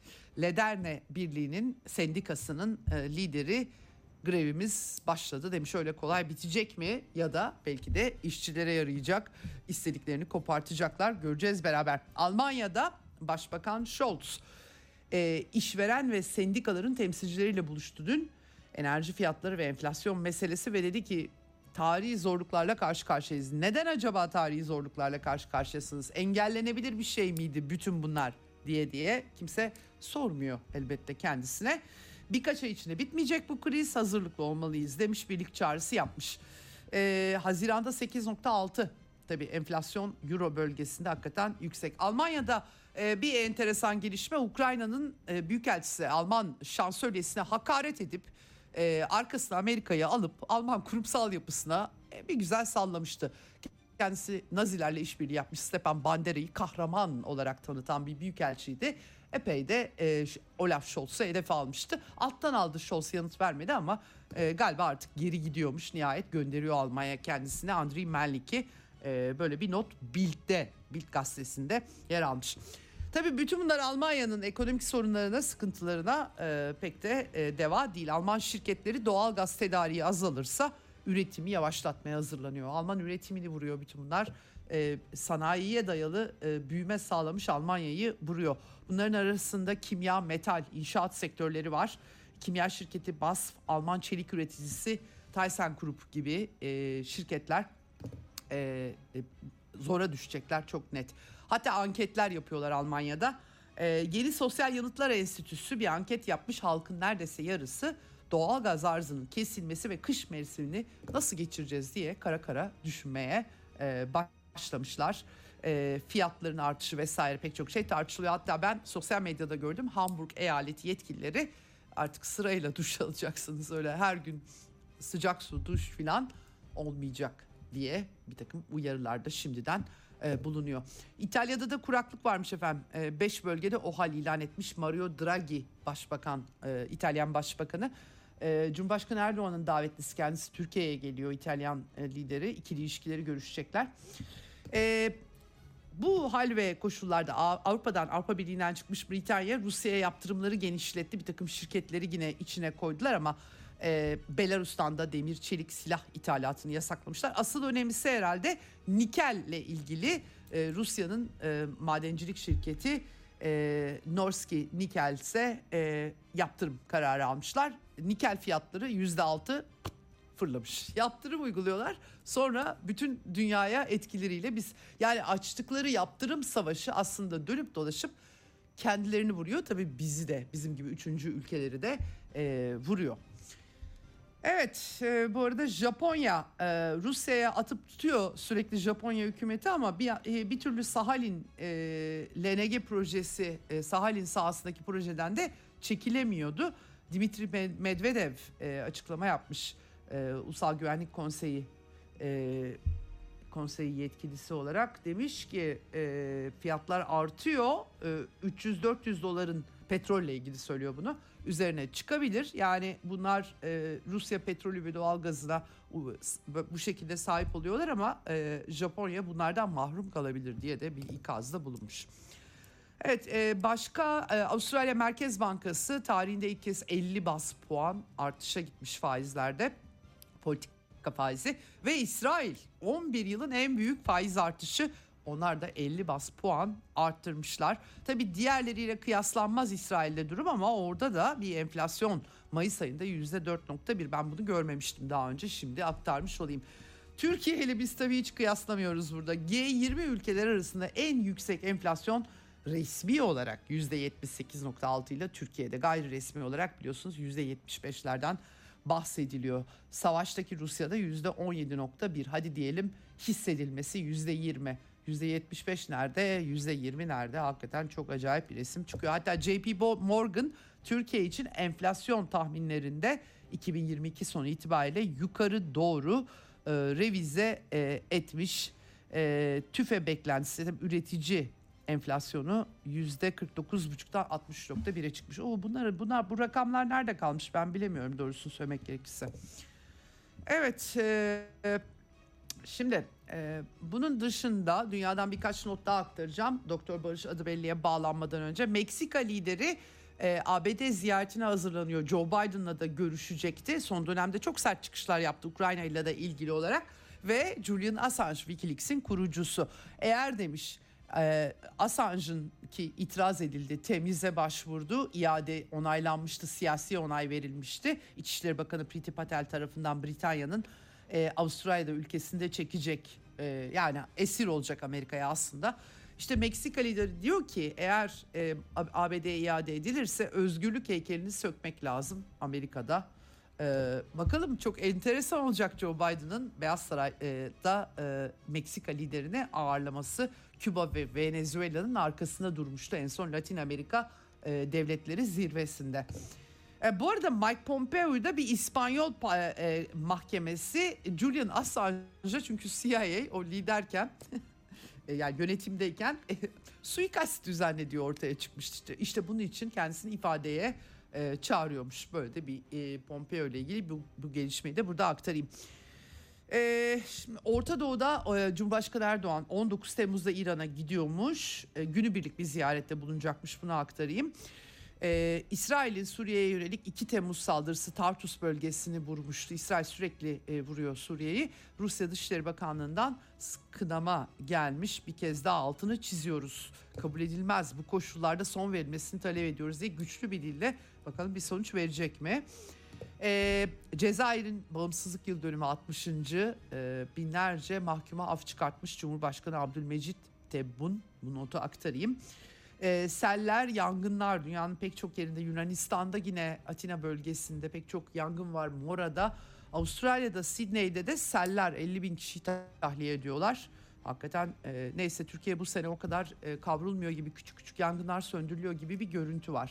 Lederne Birliği'nin sendikasının e, lideri grevimiz başladı demiş. Öyle kolay bitecek mi ya da belki de işçilere yarayacak, istediklerini kopartacaklar, göreceğiz beraber. Almanya'da Başbakan Scholz e, işveren ve sendikaların temsilcileriyle buluştu dün. Enerji fiyatları ve enflasyon meselesi ve dedi ki tarihi zorluklarla karşı karşıyayız. Neden acaba tarihi zorluklarla karşı karşıyasınız? Engellenebilir bir şey miydi bütün bunlar diye diye kimse sormuyor elbette kendisine. Birkaç ay içinde bitmeyecek bu kriz, hazırlıklı olmalıyız demiş, birlik çağrısı yapmış. Ee, Haziran'da sekiz nokta altı, tabii enflasyon Euro bölgesinde hakikaten yüksek. Almanya'da e, bir enteresan gelişme, Ukrayna'nın e, büyükelçisi Alman şansölyesine hakaret edip e, arkasına Amerika'yı alıp Alman kurumsal yapısına e, bir güzel sallamıştı. Kendisi Nazilerle işbirliği yapmış, Stepan Bandera'yı kahraman olarak tanıtan bir büyükelçiydi. Epey de e, Olaf Scholz'u hedef almıştı. Alttan aldı, Scholz yanıt vermedi ama e, galiba artık geri gidiyormuş. Nihayet gönderiyor Almanya kendisine. Andriy Melnik'i e, böyle bir not Bild'de, Bild gazetesinde yer almış. Tabii bütün bunlar Almanya'nın ekonomik sorunlarına, sıkıntılarına e, pek de e, deva değil. Alman şirketleri doğal gaz tedariği azalırsa üretimi yavaşlatmaya hazırlanıyor. Alman üretimini vuruyor bütün bunlar. E, sanayiye dayalı e, büyüme sağlamış Almanya'yı vuruyor. Bunların arasında kimya, metal, inşaat sektörleri var. Kimya şirketi B A S F, Alman çelik üreticisi ThyssenKrupp gibi e, şirketler e, e, zora düşecekler çok net. Hatta anketler yapıyorlar Almanya'da. E, Yeni Sosyal Yanıtlar Enstitüsü bir anket yapmış. Halkın neredeyse yarısı doğal gaz arzının kesilmesi ve kış mevsimini nasıl geçireceğiz diye kara kara düşünmeye e, başlamışlar. E, fiyatların artışı vesaire pek çok şey tartışılıyor. Hatta ben sosyal medyada gördüm, Hamburg eyaleti yetkilileri artık sırayla duş alacaksınız, öyle her gün sıcak su duş falan olmayacak diye bir takım uyarılarda şimdiden e, bulunuyor. İtalya'da da kuraklık varmış efendim. Beş e, bölgede OHAL ilan etmiş Mario Draghi başbakan, e, İtalyan başbakanı. E, Cumhurbaşkanı Erdoğan'ın davetlisi, kendisi Türkiye'ye geliyor, İtalyan e, lideri. İkili ilişkileri görüşecekler. E, bu hal ve koşullarda Avrupa'dan, Avrupa Birliği'nden çıkmış Britanya Rusya'ya yaptırımları genişletti. Bir takım şirketleri yine içine koydular ama e, Belarus'tan da demir, çelik, silah ithalatını yasaklamışlar. Asıl önemlisi herhalde nikelle ilgili. e, Rusya'nın e, madencilik şirketi e, Norski Nikel ise e, yaptırım kararı almışlar. Nikel fiyatları yüzde altı fırlamış. Yaptırım uyguluyorlar. Sonra bütün dünyaya etkileriyle biz, yani açtıkları yaptırım savaşı aslında dönüp dolaşıp kendilerini vuruyor. Tabii bizi de, bizim gibi üçüncü ülkeleri de e, vuruyor. Evet, e, bu arada Japonya e, Rusya'ya atıp tutuyor sürekli Japonya hükümeti ama bir, e, bir türlü Sahalin e, L N G projesi, e, Sahalin sahasındaki projeden de çekilemiyordu. Dimitri Medvedev e, açıklama yapmış. E, Ulusal Güvenlik Konseyi e, konseyi yetkilisi olarak demiş ki e, fiyatlar artıyor. E, üç yüz dört yüz doların, petrolle ilgili söylüyor bunu, üzerine çıkabilir. Yani bunlar e, Rusya petrolü ve doğalgazına bu şekilde sahip oluyorlar ama e, Japonya bunlardan mahrum kalabilir diye de bir ikazda bulunmuş. Evet, e, başka e, Avustralya Merkez Bankası tarihinde ilk kez elli bas puan artışa gitmiş faizlerde, politika faizi, ve İsrail on bir yılın en büyük faiz artışı, onlar da elli bas puan arttırmışlar. Tabii diğerleriyle kıyaslanmaz İsrail'de durum ama orada da bir enflasyon Mayıs ayında yüzde dört nokta bir, ben bunu görmemiştim daha önce, şimdi aktarmış olayım. Türkiye ile biz tabii hiç kıyaslamıyoruz burada. G yirmi ülkeler arasında en yüksek enflasyon resmi olarak yüzde yetmiş sekiz nokta altı ile Türkiye'de, gayri resmi olarak biliyorsunuz yüzde yetmiş beşlerden bahsediliyor. Savaştaki Rusya'da yüzde on yedi nokta bir, hadi diyelim hissedilmesi yüzde yirmi. yüzde yetmiş beş nerede, yüzde yirmi nerede? Hakikaten çok acayip bir resim çıkıyor. Hatta J P Morgan Türkiye için enflasyon tahminlerinde iki bin yirmi iki sonu itibariyle yukarı doğru e, revize e, etmiş. E, TÜFE beklentisi, üretici enflasyonu yüzde kırk dokuz buçuktan altmış nokta bire çıkmış. Oo, bunlar, bunlar, bu rakamlar nerede kalmış ben bilemiyorum doğrusunu söylemek gerekirse. Evet, e, Şimdi e, bunun dışında dünyadan birkaç not daha aktaracağım. Doktor Barış Adıbelli'ye bağlanmadan önce Meksika lideri e, A B D ziyaretine hazırlanıyor. Joe Biden'la da görüşecekti. Son dönemde çok sert çıkışlar yaptı Ukrayna ile de ilgili olarak. Ve Julian Assange, WikiLeaks'in kurucusu. Eğer demiş e, Assange'ın ki itiraz edildi, temize başvurdu, iade onaylanmıştı, siyasi onay verilmişti. İçişleri Bakanı Priti Patel tarafından Britanya'nın e, Avustralya'da ülkesinde çekecek, e, yani esir olacak Amerika'ya aslında. İşte Meksika lideri diyor ki eğer e, A B D'ye iade edilirse özgürlük heykelini sökmek lazım Amerika'da. Ee, bakalım, çok enteresan olacak Joe Biden'ın Beyaz Saray'da e, Meksika liderini ağırlaması. Küba ve Venezuela'nın arkasında durmuştu en son Latin Amerika e, devletleri zirvesinde. E, bu arada Mike Pompeo'yu da bir İspanyol e, mahkemesi Julian Assange'a, çünkü C I A o liderken yani yönetimdeyken e, suikast düzenlediyor ortaya çıkmıştı. İşte, işte bunun için kendisini ifadeye e, çağırıyormuş. Böyle de bir e, Pompeo ile ilgili bu, bu gelişmeyi de burada aktarayım. E, şimdi Orta Doğu'da e, Cumhurbaşkanı Erdoğan on dokuz Temmuz'da İran'a gidiyormuş. E, günübirlik bir ziyarette bulunacakmış, bunu aktarayım. Ee, İsrail'in Suriye'ye yönelik iki Temmuz saldırısı Tartus bölgesini vurmuştu. İsrail sürekli e, vuruyor Suriye'yi. Rusya Dışişleri Bakanlığı'ndan kınama gelmiş. Bir kez daha altını çiziyoruz. Kabul edilmez, bu koşullarda son verilmesini talep ediyoruz diye güçlü bir dille, bakalım bir sonuç verecek mi? Ee, Cezayir'in bağımsızlık yıl dönümü altmışıncı E, binlerce mahkuma af çıkartmış Cumhurbaşkanı Abdülmecit Tebboune. Bu notu aktarayım. E, seller, yangınlar dünyanın pek çok yerinde, Yunanistan'da yine Atina bölgesinde pek çok yangın var, Mora'da, Avustralya'da, Sydney'de de seller elli bin kişiyi tahliye ediyorlar. Hakikaten e, neyse, Türkiye bu sene o kadar e, kavrulmuyor gibi, küçük küçük yangınlar söndürülüyor gibi bir görüntü var.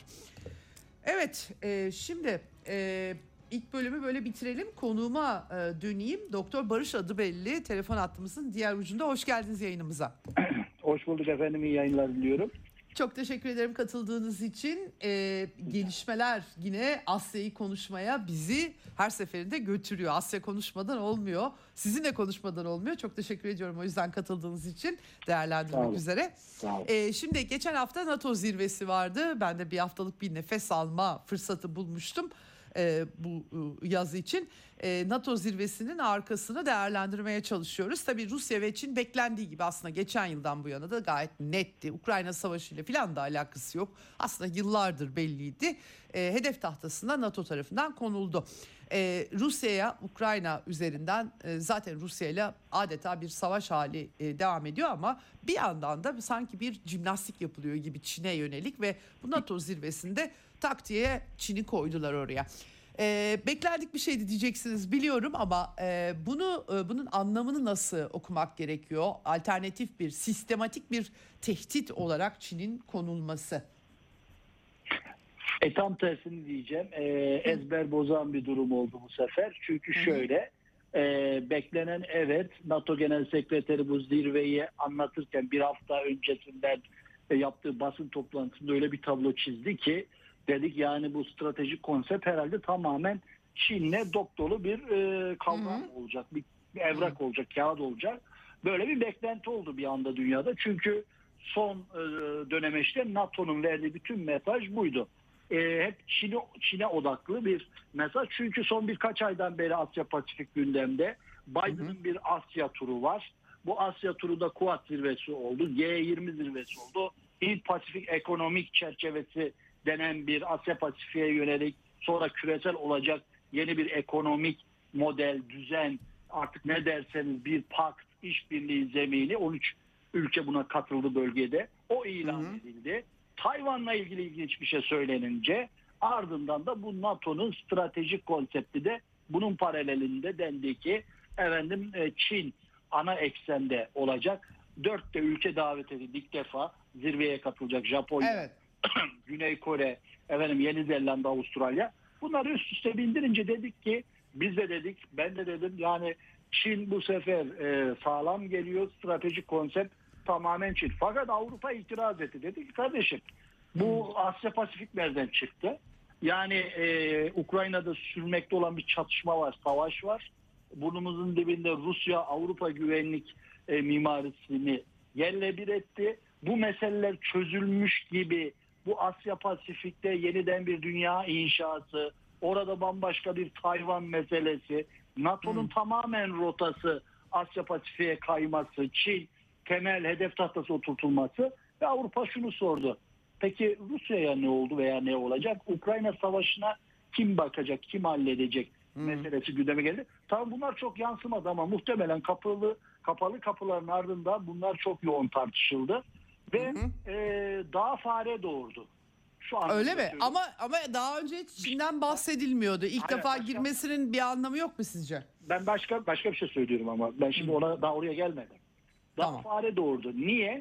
Evet, e, şimdi e, ilk bölümü böyle bitirelim, konuğuma e, döneyim. Doktor Barış Adıbelli telefon hattımızın diğer ucunda. Hoş geldiniz yayınımıza. Hoş bulduk efendim, iyi yayınlar diliyorum. Çok teşekkür ederim katıldığınız için. Ee, gelişmeler yine Asya'yı konuşmaya bizi her seferinde götürüyor. Asya konuşmadan olmuyor. Sizinle konuşmadan olmuyor. Çok teşekkür ediyorum o yüzden katıldığınız için, değerlendirmek üzere. Sağ olun. Ee, şimdi geçen hafta NATO zirvesi vardı. Ben de bir haftalık bir nefes alma fırsatı bulmuştum e, bu e, yazı için. E, NATO zirvesinin arkasını değerlendirmeye çalışıyoruz. Tabii Rusya ve Çin beklendiği gibi aslında geçen yıldan bu yana da gayet netti. Ukrayna Savaşı ile falan da alakası yok. Aslında yıllardır belliydi. E, hedef tahtasına NATO tarafından konuldu. E, Rusya'ya Ukrayna üzerinden e, zaten Rusya ile adeta bir savaş hali e, devam ediyor ama bir yandan da sanki bir jimnastik yapılıyor gibi Çin'e yönelik ve bu NATO zirvesinde taktiğe Çin'i koydular oraya. E, beklendik bir şeydi diyeceksiniz biliyorum ama e, bunu e, bunun anlamını nasıl okumak gerekiyor? Alternatif bir, sistematik bir tehdit olarak Çin'in konulması. E tam tersini diyeceğim. E, ezber bozan bir durum oldu bu sefer. Çünkü şöyle, e, beklenen, evet, NATO Genel Sekreteri bu zirveyi anlatırken bir hafta öncesinden e, yaptığı basın toplantısında öyle bir tablo çizdi ki, dedik yani bu stratejik konsept herhalde tamamen Çin'le dop dolu bir e, kavram Hı-hı. olacak, bir, bir evrak Hı-hı. olacak, kağıt olacak. Böyle bir beklenti oldu bir anda dünyada. Çünkü son e, dönemeçte NATO'nun verdiği bütün mesaj buydu. E, hep Çin'e, Çin'e odaklı bir mesaj. Çünkü son birkaç aydan beri Asya Pasifik gündemde. Biden'ın Hı-hı. bir Asya turu var. Bu Asya turu da Quad zirvesi oldu. G yirmi zirvesi oldu. İndo-Pasifik ekonomik çerçevesi denen bir Asya Pasifik'e yönelik, sonra küresel olacak yeni bir ekonomik model, düzen, artık ne derseniz bir pakt, işbirliği zemini, on üç ülke buna katıldı bölgede. O ilan hı hı. edildi. Tayvan'la ilgili ilginç bir şey söylenince ardından da bu NATO'nun stratejik konsepti de bunun paralelinde dendi ki efendim Çin ana eksende olacak. Dört de ülke davet edildi ilk defa zirveye katılacak. Japonya, evet. Güney Kore, efendim Yeni Zelanda, Avustralya. Bunları üst üste bindirince dedik ki, biz de dedik, ben de dedim yani Çin bu sefer e, sağlam geliyor, stratejik konsept tamamen Çin. Fakat Avrupa itiraz etti. Dedi ki kardeşim, bu Asya Pasifik nereden çıktı? Yani e, Ukrayna'da sürmekte olan bir çatışma var, savaş var. burnumuzun dibinde Rusya-Avrupa güvenlik e, mimarisini yerle bir etti. Bu meseleler çözülmüş gibi bu Asya Pasifik'te yeniden bir dünya inşası, orada bambaşka bir Tayvan meselesi, NATO'nun hmm. tamamen rotası Asya Pasifik'e kayması, Çin temel hedef tahtası oturtulması ve Avrupa şunu sordu. Peki Rusya'ya ne oldu veya ne olacak? Ukrayna Savaşı'na kim bakacak, kim halledecek hmm. meselesi gündeme geldi. Tabii bunlar çok yansımadı ama muhtemelen kapalı kapalı kapıların ardında bunlar çok yoğun tartışıldı ve hmm. e, daha fare doğurdu. Şu an öyle mi? Söyleyeyim. Ama ama daha önce hiç Çin'den bahsedilmiyordu. İlk Hayır, defa başka, girmesinin bir anlamı yok mu sizce? Ben başka başka bir şey söylüyorum ama ben şimdi hmm. ona daha oraya gelmedim. Daha tamam. fare doğurdu. Niye?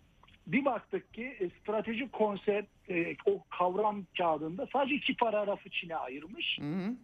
Bir baktık ki stratejik konsept e, o kavram kağıdında sadece iki paragrafı Çin'e ayırmış. Hı hı.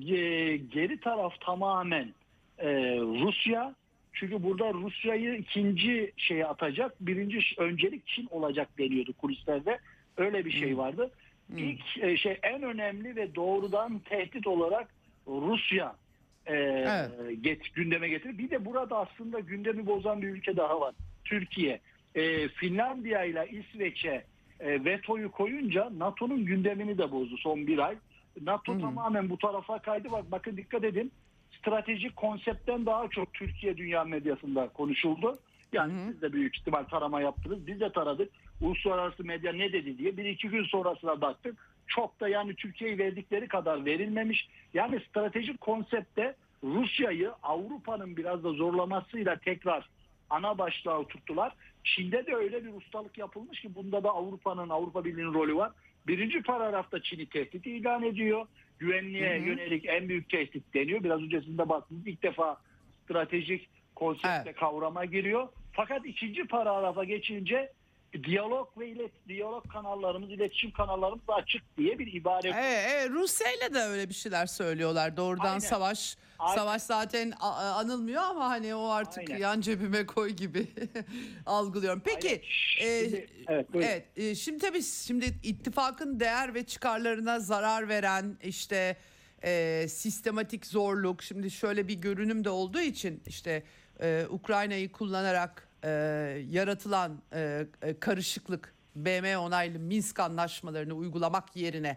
E, geri taraf tamamen e, Rusya. Çünkü burada Rusya'yı ikinci şeye atacak. Birinci öncelik Çin olacak deniyordu kulislerde. Öyle bir şey hı. vardı. Hı. İlk e, şey en önemli ve doğrudan tehdit olarak Rusya e, evet. get, gündeme getirdi. Bir de burada aslında gündemi bozan bir ülke daha var. Türkiye. E, Finlandiya ile İsveç'e e, vetoyu koyunca NATO'nun gündemini de bozdu son bir ay. NATO hmm. tamamen bu tarafa kaydı. Bak, bakın dikkat edin. Stratejik konseptten daha çok Türkiye dünya medyasında konuşuldu. Yani hmm. siz de büyük ihtimal tarama yaptınız. Biz de taradık. Uluslararası medya ne dedi diye. Bir iki gün sonrasına baktık. Çok da yani Türkiye'yi verdikleri kadar verilmemiş. Yani stratejik konseptte Rusya'yı Avrupa'nın biraz da zorlamasıyla tekrar ana başlığa oturttular. Çin'de de öyle bir ustalık yapılmış ki bunda da Avrupa'nın, Avrupa Birliği'nin rolü var. Birinci paragrafta Çin'i tehdit ilan ediyor. Güvenliğe hı hı. yönelik en büyük tehdit deniyor. Biraz öncesinde baktınız ilk defa stratejik konsepte evet. kavrama giriyor. Fakat ikinci paragrafa geçince diyalog ve ilet, diyalog kanallarımız, iletişim kanallarımız da açık diye bir ibare. Evet, evet, Rusya ile de öyle bir şeyler söylüyorlar. Doğrudan Aynen. savaş Aynen. savaş zaten anılmıyor ama hani o artık Aynen. yan cebime koy gibi algılıyorum. Peki şimdi, e, evet, evet e, şimdi tabii şimdi ittifakın değer ve çıkarlarına zarar veren işte e, sistematik zorluk, şimdi şöyle bir görünüm de olduğu için işte e, Ukrayna'yı kullanarak e, yaratılan e, karışıklık, B M onaylı Minsk anlaşmalarını uygulamak yerine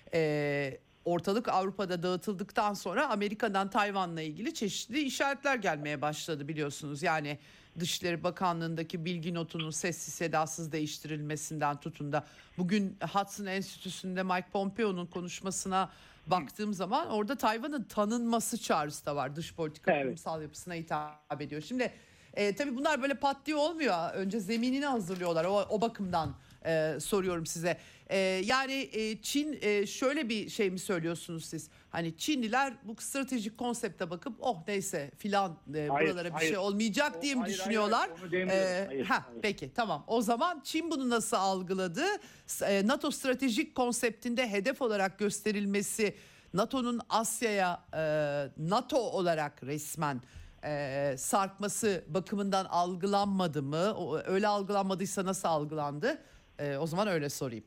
e, ortalık Avrupa'da dağıtıldıktan sonra Amerika'dan Tayvan'la ilgili çeşitli işaretler gelmeye başladı biliyorsunuz. Yani Dışişleri Bakanlığı'ndaki bilgi notunun sessiz sedasız değiştirilmesinden tutun da bugün Hudson Enstitüsü'nde Mike Pompeo'nun konuşmasına baktığım zaman orada Tayvan'ın tanınması çağrısı da var. Dış politika evet. kurumsal yapısına hitap ediyor. Şimdi e, tabii bunlar böyle pat diye olmuyor. Önce zeminini hazırlıyorlar. O, o bakımdan e, soruyorum size. E, yani e, Çin e, şöyle bir şey mi söylüyorsunuz siz? Hani Çinliler bu stratejik konsepte bakıp oh neyse filan e, hayır, buralara bir hayır. şey olmayacak o, diye mi hayır, düşünüyorlar? Hayır, hayır, ee, hayır, ha, hayır. Peki tamam. O zaman Çin bunu nasıl algıladı? E, NATO stratejik konseptinde hedef olarak gösterilmesi NATO'nun Asya'ya e, NATO olarak resmen e, sarkması bakımından algılanmadı mı? O, öyle algılanmadıysa nasıl algılandı? E, o zaman öyle sorayım.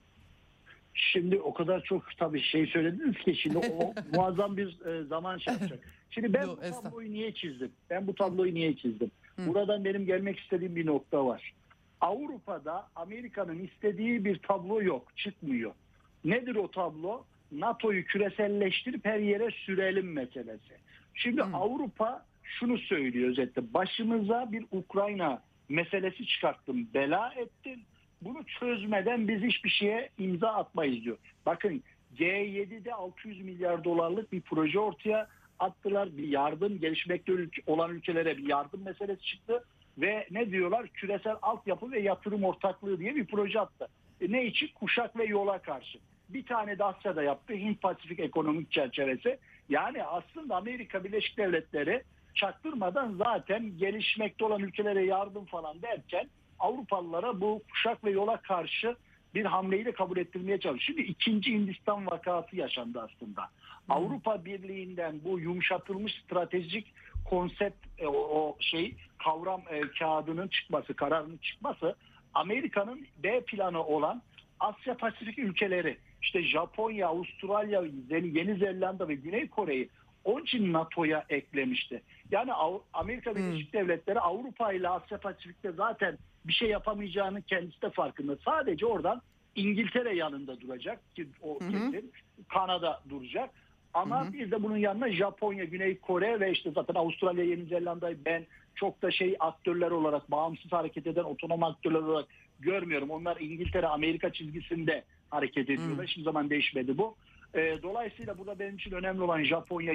Şimdi o kadar çok tabii şey söylediniz ki şimdi o muazzam bir e, zaman şey yapacak. Şimdi ben Yo, bu tabloyu niye çizdim? Ben bu tabloyu niye çizdim? Hı. Buradan benim gelmek istediğim bir nokta var. Avrupa'da Amerika'nın istediği bir tablo yok, çıkmıyor. Nedir o tablo? NATO'yu küreselleştirip her yere sürelim meselesi. Şimdi Hı. Avrupa şunu söylüyor özetle. Başımıza bir Ukrayna meselesi çıkarttım, bela ettin. Bunu çözmeden biz hiçbir şeye imza atmayız diyor. Bakın G yedi'de altı yüz milyar dolarlık bir proje ortaya attılar. Bir yardım, gelişmekte olan ülkelere bir yardım meselesi çıktı. Ve ne diyorlar? Küresel altyapı ve yatırım ortaklığı diye bir proje attı. E ne için? Kuşak ve yola karşı. Bir tane de Asya'da yaptı. Hint-Pasifik ekonomik çerçevesi. Yani aslında Amerika Birleşik Devletleri çaktırmadan zaten gelişmekte olan ülkelere yardım falan derken Avrupalılara bu kuşak ve yola karşı bir hamleyi de kabul ettirmeye çalışıyor. Şimdi ikinci Hindistan vakası yaşandı aslında. Hmm. Avrupa Birliği'nden bu yumuşatılmış stratejik konsept e, o, o şey kavram e, kağıdının çıkması, kararının çıkması Amerika'nın B planı olan Asya Pasifik ülkeleri işte Japonya, Avustralya, Yeni Zelanda ve Güney Kore'yi Onun için NATO'ya eklemişti. Yani Amerika Birleşik hmm. Devletleri Avrupa ile Asya Pasifik'te zaten bir şey yapamayacağını kendisi de farkında. Sadece oradan İngiltere yanında duracak ki o kesin. Kanada duracak. Ama hı hı. bir de bunun yanına Japonya, Güney Kore ve işte zaten Avustralya, Yeni Zelanda'yı ben çok da şey aktörler olarak, bağımsız hareket eden otonom aktörler olarak görmüyorum. Onlar İngiltere, Amerika çizgisinde hareket ediyorlar. Hı. Hiçbir zaman değişmedi bu. E, dolayısıyla burada benim için önemli olan Japonya,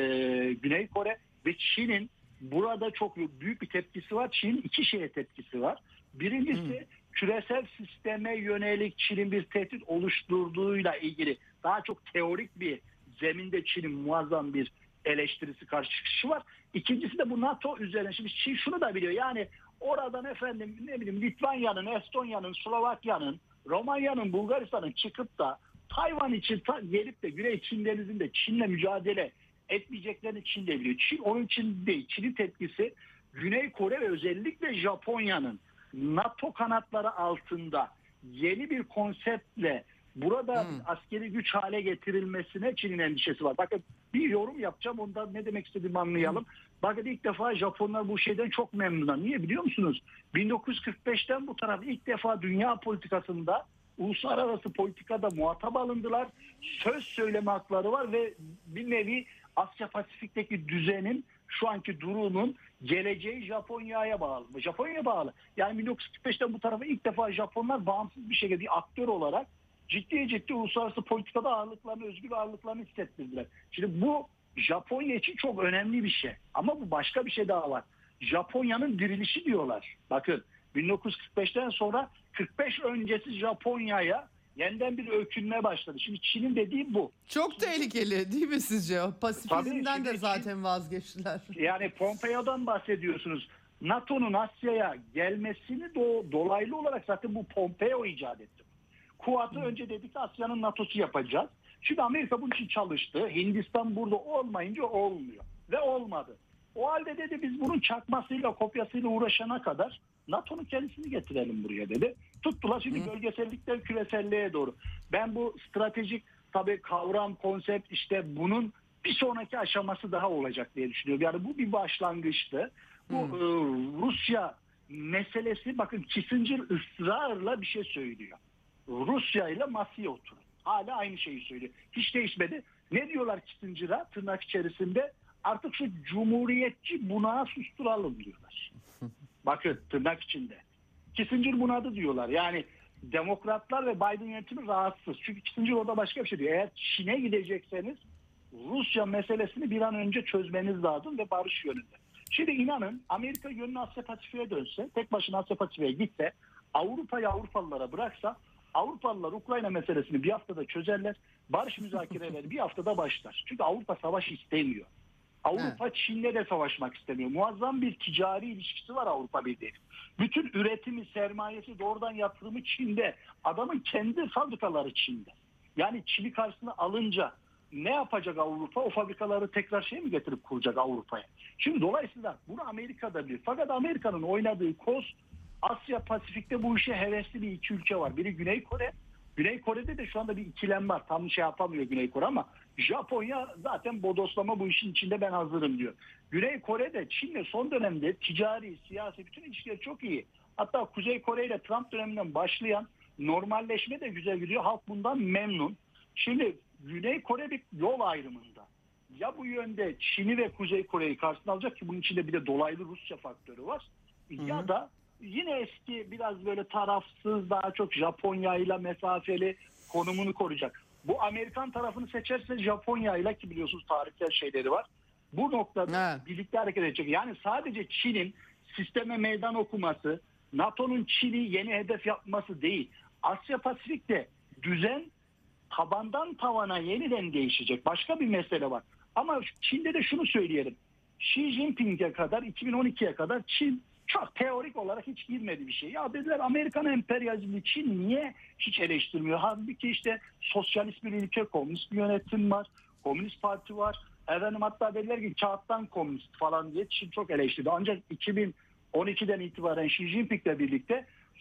e, Güney Kore ve Çin'in burada çok büyük bir tepkisi var. Çin'in iki şeye tepkisi var. Birincisi Hı. küresel sisteme yönelik Çin'in bir tehdit oluşturduğuyla ilgili daha çok teorik bir zeminde Çin'in muazzam bir eleştirisi, karşı çıkışı var. İkincisi de bu NATO üzerine. Şimdi Çin şunu da biliyor. Yani oradan efendim ne bileyim Litvanya'nın, Estonya'nın, Slovakya'nın, Romanya'nın, Bulgaristan'ın çıkıp da Tayvan için ta, gelip de Güney Çin Denizi'nde Çin'le mücadele etmeyeceklerini Çin de biliyor. Çin onun için değil. Çin'in tepkisi Güney Kore ve özellikle Japonya'nın NATO kanatları altında yeni bir konseptle burada hmm. askeri güç hale getirilmesine Çin'in endişesi var. Bakın bir yorum yapacağım, ondan ne demek istediğimi anlayalım. Hmm. Bakın ilk defa Japonlar bu şeyden çok memnunlar. Niye biliyor musunuz? bin dokuz yüz kırk beşten bu taraf ilk defa dünya politikasında, uluslararası politikada muhatap alındılar. Söz söyleme hakları var ve bir nevi Asya Pasifik'teki düzenin, şu anki durumun geleceği Japonya'ya bağlı. Japonya'ya bağlı. Yani bin dokuz yüz kırk beşten bu tarafa ilk defa Japonlar bağımsız bir şekilde bir aktör olarak ciddi ciddi uluslararası politikada ağırlıklarını, özgür ağırlıklarını hissettirdiler. Şimdi bu Japonya için çok önemli bir şey. Ama bu başka bir şey daha var. Japonya'nın dirilişi diyorlar. Bakın bin dokuz yüz kırk beşten sonra kırk beş öncesi Japonya'ya yeniden bir öykünme başladı. Şimdi Çin'in dediği bu. Çok şimdi, tehlikeli değil mi sizce? Pasifizmden de zaten Çin, vazgeçtiler. Yani Pompeo'dan bahsediyorsunuz. NATO'nun Asya'ya gelmesini do, dolaylı olarak zaten bu Pompeo icat etti. Kuat'ı hmm. önce dedik Asya'nın NATO'su yapacağız. Şimdi Amerika bunun için çalıştı. Hindistan burada olmayınca olmuyor. Ve olmadı. O halde dedi biz bunun çakmasıyla, kopyasıyla uğraşana kadar NATO'nun kendisini getirelim buraya dedi. Tuttular şimdi hmm. bölgesellikten küreselliğe doğru. Ben bu stratejik tabii kavram, konsept işte bunun bir sonraki aşaması daha olacak diye düşünüyorum. Yani bu bir başlangıçtı. Bu hmm. e, Rusya meselesi, bakın Kissinger ısrarla bir şey söylüyor. Rusya ile masaya oturun. Hala aynı şeyi söylüyor. Hiç değişmedi. Ne diyorlar Kissinger'a tırnak içerisinde? Artık şu cumhuriyetçi bunağı susturalım diyorlar. Bakın tırnak içinde. Kissinger bunadı diyorlar. Yani demokratlar ve Biden yönetimi rahatsız. Çünkü Kissinger orada başka bir şey diyor. Eğer Çin'e gidecekseniz Rusya meselesini bir an önce çözmeniz lazım ve barış yönünde. Şimdi inanın Amerika yönünü Asya Pasifik'e dönse, tek başına Asya Pasifik'e gitse, Avrupa'yı Avrupalılara bıraksa, Avrupalılar Ukrayna meselesini bir haftada çözerler. Barış müzakereleri bir haftada başlar. Çünkü Avrupa savaş istemiyor. Avrupa evet. Çin'le de savaşmak istemiyor. Muazzam bir ticari ilişkisi var Avrupa Birliği. Bütün üretimi, sermayesi, doğrudan yatırımı Çin'de. Adamın kendi fabrikaları Çin'de. Yani Çin'i karşısına alınca ne yapacak Avrupa? O fabrikaları tekrar şey mi getirip kuracak Avrupa'ya? Şimdi dolayısıyla bunu Amerika'da bir. Fakat Amerika'nın oynadığı koz, Asya Pasifik'te bu işe hevesli bir iki ülke var. Biri Güney Kore. Güney Kore'de de şu anda bir ikilem var. Tam şey yapamıyor Güney Kore ama Japonya zaten bodoslama bu işin içinde ben hazırım diyor. Güney Kore'de Çin'le son dönemde ticari, siyasi bütün ilişkiler çok iyi. Hatta Kuzey Kore ile Trump döneminden başlayan normalleşme de güzel gidiyor. Halk bundan memnun. Şimdi Güney Kore bir yol ayrımında. Ya bu yönde Çin'i ve Kuzey Kore'yi karşısına alacak ki bunun içinde bir de dolaylı Rusya faktörü var. Hı-hı. Ya da yine eski biraz böyle tarafsız, daha çok Japonya ile mesafeli konumunu koruyacak. Bu Amerikan tarafını seçerse Japonya ile, ki biliyorsunuz tarihsel şeyleri var. Bu noktada evet. birlikte hareket edecek. Yani sadece Çin'in sisteme meydan okuması, NATO'nun Çin'i yeni hedef yapması değil. Asya Pasifik'te düzen tabandan tavana yeniden değişecek. Başka bir mesele var. Ama Çin'de de şunu söyleyelim. Xi Jinping'e kadar, iki bin on ikiye kadar Çin çok teorik olarak hiç girmedi bir şey. Ya dediler Amerikan emperyalizmi Çin niye hiç eleştirmiyor? Halbuki işte sosyalist bir ülke, komünist bir yönetim var, komünist parti var. Efendim hatta dediler ki kağıttan komünist falan diye Çin çok eleştirdi. Ancak iki bin on ikiden itibaren Xi Jinping'le birlikte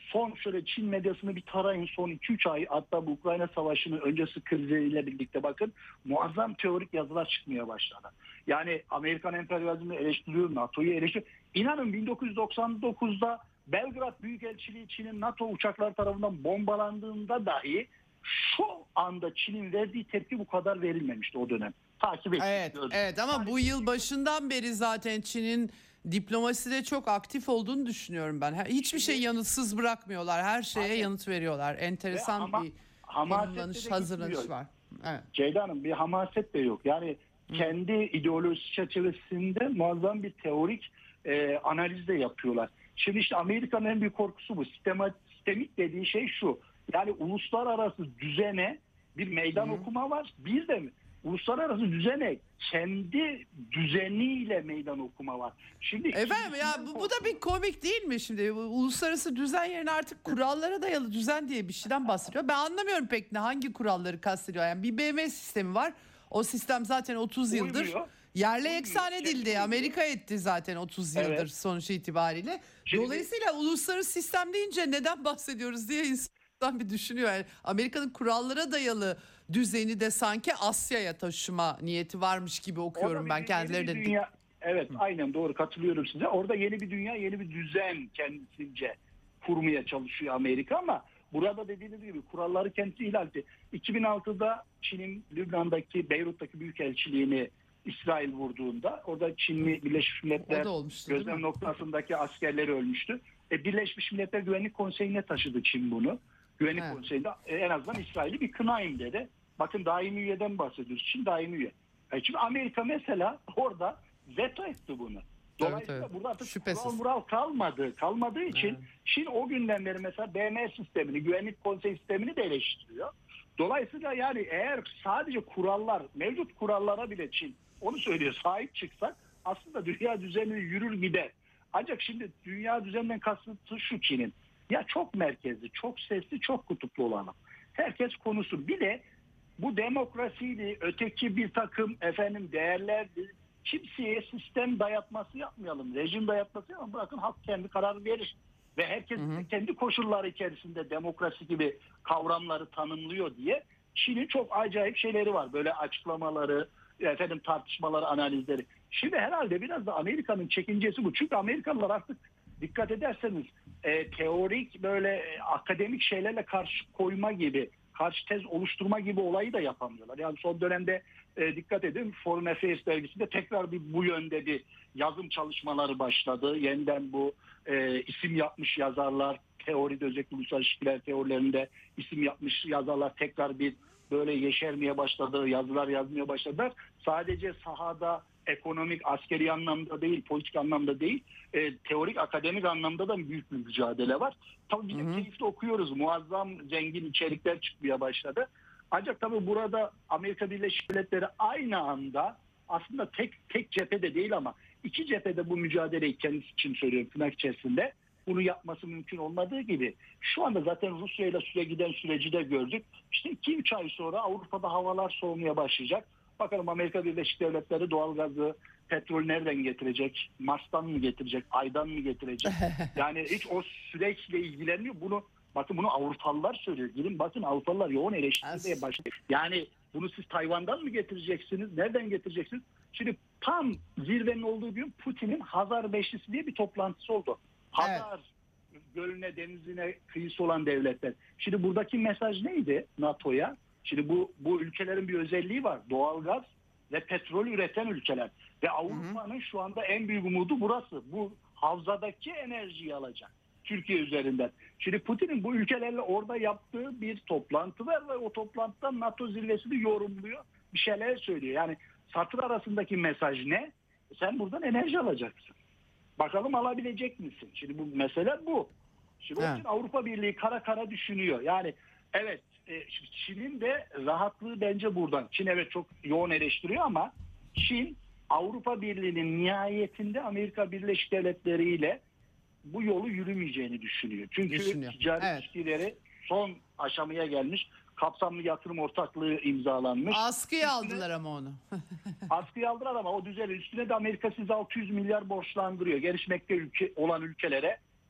son şöyle Çin medyasını bir tarayın, son iki üç ay, hatta bu Ukrayna Savaşı'nın öncesi kriziyle birlikte bakın, muazzam teorik yazılar çıkmaya başladı. Yani Amerikan emperyalizmini eleştiriyor, NATO'yu eleştiriyor. İnanın bin dokuz yüz doksan dokuzda Belgrad Büyükelçiliği Çin'in NATO uçakları tarafından bombalandığında dahi şu anda Çin'in verdiği tepki bu kadar verilmemişti o dönem. Takip ettik. Evet, gördük. evet ama Yani bu yıl başından beri zaten Çin'in diplomaside çok aktif olduğunu düşünüyorum ben. Hiçbir şey yanıtsız bırakmıyorlar. Her şeye Aynen. yanıt veriyorlar. Enteresan ama- bir hamasetle konumlanış, de hazırlanış gitmiyor. var. Evet. Ceyda Hanım, bir hamaset de yok. Yani kendi ideolojisi çerçevesinde muazzam bir teorik e, analiz de yapıyorlar. Şimdi işte Amerika'nın en büyük korkusu bu. Sistema, sistemik dediği şey şu. Yani uluslararası düzene bir meydan Hı. okuma var. Bir de uluslararası düzene kendi düzeniyle meydan okuma var. Şimdi Efendim ya ikisinden bu, bu da korkuyor. bir komik değil mi şimdi? Bu uluslararası düzen yerine artık kurallara dayalı düzen diye bir şeyden bahsediyor. Ben anlamıyorum pek ne hangi kuralları kastediyor. Yani bir B M sistemi var. O sistem zaten otuz yıldır Uymuyor. yerle Uymuyor, eksan kendi edildi. uymuyor. Amerika etti zaten otuz yıldır Evet. sonuç itibariyle. Şimdi- Dolayısıyla uluslararası sistem deyince neden bahsediyoruz diye insan bir düşünüyor. Yani Amerika'nın kurallara dayalı düzeni de sanki Asya'ya taşıma niyeti varmış gibi okuyorum Orada bir- ben yeni kendileri bir de. dünya- Evet, aynen doğru, katılıyorum size. Orada yeni bir dünya, yeni bir düzen kendisince kurmaya çalışıyor Amerika, ama burada dediğiniz gibi kuralları kendisi ihlal etti. iki bin altıda Çin'in Lübnan'daki, Beyrut'taki büyükelçiliğini İsrail vurduğunda, orada Çinli Birleşmiş O Milletler da olmuştu değil gözlem mi? noktasındaki askerleri ölmüştü. E, Birleşmiş Milletler Güvenlik Konseyi'ne taşıdı Çin bunu. Güvenlik Evet. Konseyi'nde e, en azından İsrail'i bir kınayın dedi. Bakın daimi üyeden bahsediyoruz. Çin daimi üye. E, şimdi Amerika mesela orada veto etti bunu. Dolayısıyla Evet, evet. burada artık Şüphesiz. kural mural kalmadı. Kalmadığı için Evet. Çin o günden beri mesela B M sistemini, Güvenlik Konseyi sistemini de eleştiriyor. Dolayısıyla yani eğer sadece kurallar, mevcut kurallara bile Çin, onu söylüyor, sahip çıksak aslında dünya düzeni yürür gider. Ancak şimdi dünya düzeninden kasıtı şu Çin'in. Ya çok merkezli, çok sesli, çok kutuplu olalım. Herkes konuşsun. Bir de bu demokrasiydi, öteki bir takım efendim değerlerdi. Kimseye sistem dayatması yapmayalım, rejim dayatması yapmayalım. Bırakın halk kendi karar verir. Ve herkes Hı hı. kendi koşulları içerisinde demokrasi gibi kavramları tanımlıyor diye Çin'in çok acayip şeyleri var. Böyle açıklamaları, efendim tartışmaları, analizleri. Şimdi herhalde biraz da Amerika'nın çekincesi bu. Çünkü Amerikalılar artık dikkat ederseniz e, teorik böyle e, akademik şeylerle karşı koyma gibi, karşı tez oluşturma gibi olayı da yapamıyorlar. Yani son dönemde e, dikkat edin, Foreign Affairs dergisinde tekrar bir bu yönde bir yazım çalışmaları başladı. Yeniden bu e, isim yapmış yazarlar, teoride özellikle uluslararası ilişkiler teorilerinde isim yapmış yazarlar tekrar bir böyle yeşermeye başladı, yazılar yazmaya başladılar. Sadece sahada ekonomik, askeri anlamda değil, politik anlamda değil, e, teorik, akademik anlamda da büyük bir mücadele var. Tabii biz de Hı hı. keyifle okuyoruz. Muazzam zengin içerikler çıkmaya başladı. Ancak tabii burada Amerika Birleşik Devletleri aynı anda aslında tek tek cephede değil ama iki cephede bu mücadeleyi kendisi için söylüyorum tırnak içerisinde. Bunu yapması mümkün olmadığı gibi şu anda zaten Rusya ile süre giden süreci de gördük. İşte iki üç ay sonra Avrupa'da havalar soğumaya başlayacak. Bakalım Amerika Birleşik Devletleri doğalgazı, petrol nereden getirecek? Mars'tan mı getirecek? Ay'dan mı getirecek? Yani hiç o süreçle ilgilenmiyor. Bunu bakın bunu Avrupalılar söylüyor. Gidin bakın Avrupalılar yoğun eleştirmeye başlıyor. Yani bunu siz Tayvan'dan mı getireceksiniz? Nereden getireceksiniz? Şimdi tam zirvenin olduğu gün Putin'in Hazar Beşlisi diye bir toplantısı oldu. Hazar Gölü'ne, denizine kıyısı olan devletler. Şimdi buradaki mesaj neydi NATO'ya? Şimdi bu bu ülkelerin bir özelliği var. Doğalgaz ve petrol üreten ülkeler. Ve Avrupa'nın şu anda en büyük umudu burası. Bu havzadaki enerjiyi alacak. Türkiye üzerinden. Şimdi Putin'in bu ülkelerle orada yaptığı bir toplantı var ve o toplantıda NATO zirvesini yorumluyor. Bir şeyler söylüyor. Yani satır arasındaki mesaj ne? Sen buradan enerji alacaksın. Bakalım alabilecek misin? Şimdi bu mesele bu. Şimdi onun Evet. için Avrupa Birliği kara kara düşünüyor. Yani evet, e, Çin'in de rahatlığı bence buradan. Çin evet çok yoğun eleştiriyor ama Çin Avrupa Birliği'nin nihayetinde Amerika Birleşik Devletleri ile bu yolu yürümeyeceğini düşünüyor. Çünkü Düşünüyor. ticari Evet. ilişkileri son aşamaya gelmiş. Kapsamlı yatırım ortaklığı imzalanmış. Askıya aldılar ama onu. Askıya aldılar ama o düzelir. Üstüne de Amerika sizi altı yüz milyar borçlandırıyor. Gelişmekte ülke olan ülkelere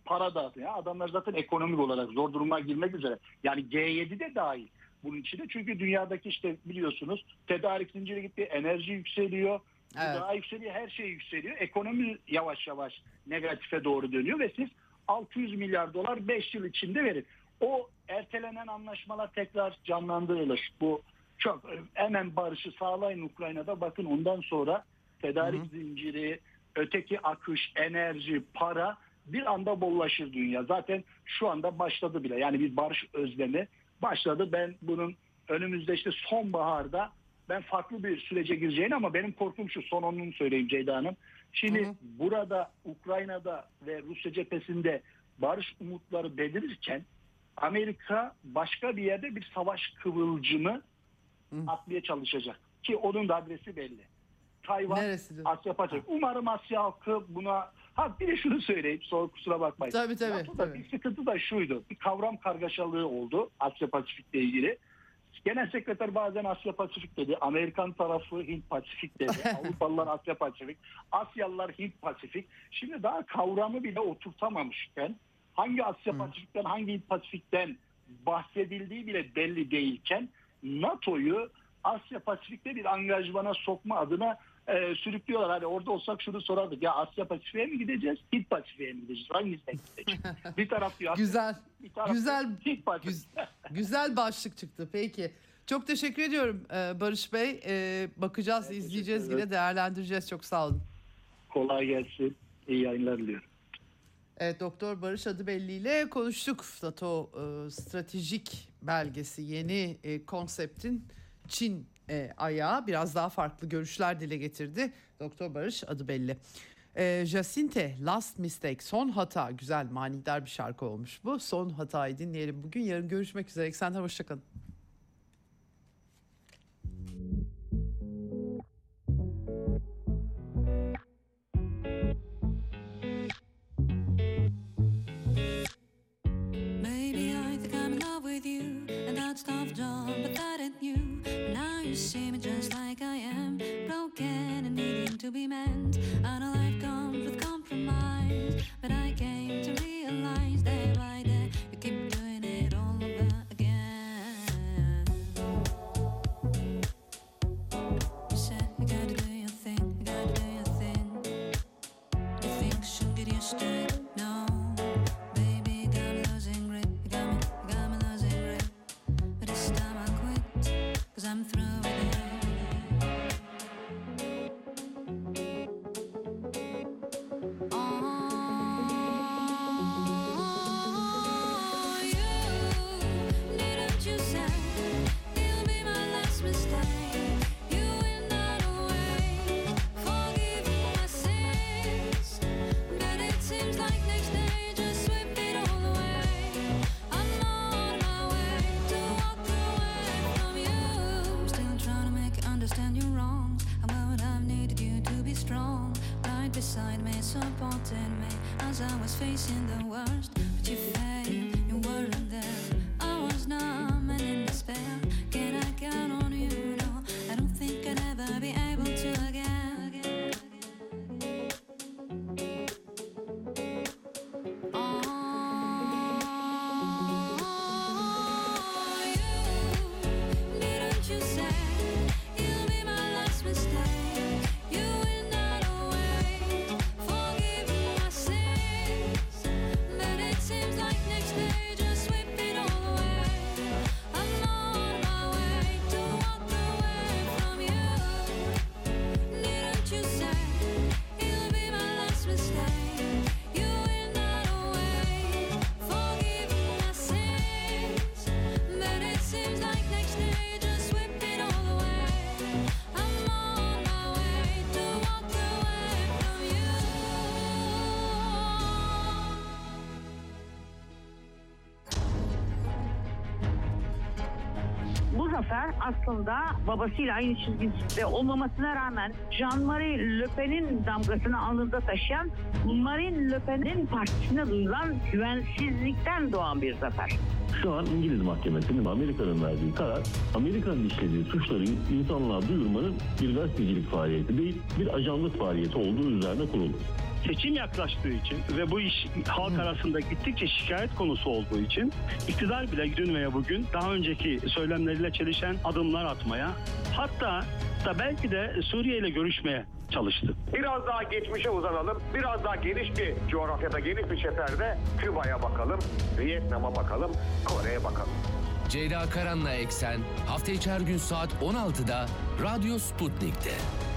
para dağıtıyor. Yani adamlar zaten ekonomik olarak zor duruma girmek üzere. Yani G yedi de dahil bunun içinde. Çünkü dünyadaki işte biliyorsunuz tedarik zinciri gitti, enerji yükseliyor, Evet. gıda yükseliyor, her şey yükseliyor. Ekonomi yavaş yavaş negatife doğru dönüyor ve siz altı yüz milyar dolar beş yıl içinde verin. O ertelenen anlaşmalar tekrar canlandırılır. Bu çok hemen barışı sağlayın Ukrayna'da. Bakın ondan sonra tedarik hı hı. zinciri, öteki akış, enerji, para bir anda bollaşır dünya. Zaten şu anda başladı bile. Yani bir barış özlemi başladı. Ben bunun önümüzde işte sonbaharda ben farklı bir sürece gireceğini, ama benim korkum şu, son onu söyleyeyim Ceyda Hanım. Şimdi hı hı. burada Ukrayna'da ve Rusya cephesinde barış umutları belirirken Amerika başka bir yerde bir savaş kıvılcımı hı. atmaya çalışacak. Ki onun da adresi belli. Tayvan, Neresidir? Asya Pasifik. Umarım Asya halkı buna... Ha bir de şunu söyleyeyim, sonra kusura bakmayın. Tabii tabii. NATO'da tabii. bir sıkıntı da şuydu. Bir kavram kargaşalığı oldu Asya Pasifik'le ilgili. Genel sekreter bazen Asya Pasifik dedi. Amerikan tarafı Hint Pasifik dedi. Avrupalılar Asya Pasifik. Asyalılar Hint Pasifik. Şimdi daha kavramı bile oturtamamışken, hangi Asya Pasifik'ten hangi Hint Pasifik'ten bahsedildiği bile belli değilken NATO'yu Asya Pasifik'te bir angajmana sokma adına e, sürüklüyorlar. Hani orada olsak şunu sorardık. Ya Asya Pasifik'e mi gideceğiz? Hint Pasifik'e mi gideceğiz? Hangisine gideceğiz? Bir taraf diyor Asya, güzel. Bir taraf güzel. Hint Pasifik. Güz, güzel başlık çıktı. Peki. Çok teşekkür ediyorum Barış Bey. Ee, bakacağız, evet, izleyeceğiz, yine değerlendireceğiz. Çok sağ olun. Kolay gelsin. İyi yayınlar diliyorum. Evet, Doktor Barış Adıbelli ile konuştuk. NATO e, stratejik belgesi, yeni e, konseptin Çin e, ayağı, biraz daha farklı görüşler dile getirdi Doktor Barış Adıbelli. E, Jacinte, Last Mistake, son hata, güzel manidar bir şarkı olmuş bu. Son hatayı dinleyelim bugün. Yarın görüşmek üzere. Eksen'den hoşçakalın. Stuff done, but that ain't you. Now you see me just like I am, broken and needing to be mended. I know life comes with compromise, but I came to realize day by day you keep doing it all over again. You said you gotta do your thing, you gotta do your thing. You think you should get used to it? No, baby, you got me losing grip. You got me, you got me losing grip. But this time I quit, 'cause I'm through with it. Beside me, supporting me as I was facing the worst. But you failed, you weren't there. I was numb and in despair. Can I count on you? No, I don't think I'd ever be able to again. Oh, you, didn't you say you'll be my last mistake? You seems like next day just sweep it all away. I'm on my way to walk away from you. Didn't you say it'll be my last mistake? You will not away, forgive my sins. But it seems like next day just sweep it all away. I'm on my way to walk away from you. Bu zafer aslında babasıyla aynı çizgide olmamasına rağmen Jean-Marie Le Pen'in damgasını alnında taşıyan Marine Le Pen'in partisine duyulan güvensizlikten doğan bir zafer. Şu an İngiliz mahkemesinin Amerika'nın verdiği karar, Amerika'nın işlediği suçları insanlığa duyurmanın bir gazetecilik faaliyeti değil, bir ajanlık faaliyeti olduğu üzerine kuruldu. seçim yaklaştığı için ve bu iş halk arasında gittikçe şikayet konusu olduğu için iktidar bile dün veya bugün daha önceki söylemleriyle çelişen adımlar atmaya, hatta da belki de Suriye ile görüşmeye çalıştı. Biraz daha geçmişe uzanalım. Biraz daha geniş bir coğrafyada, geniş bir çeperde Küba'ya bakalım, Vietnam'a bakalım, Kore'ye bakalım. Ceyda Karan'la Eksen hafta içi her gün saat on altıda Radyo Sputnik'te.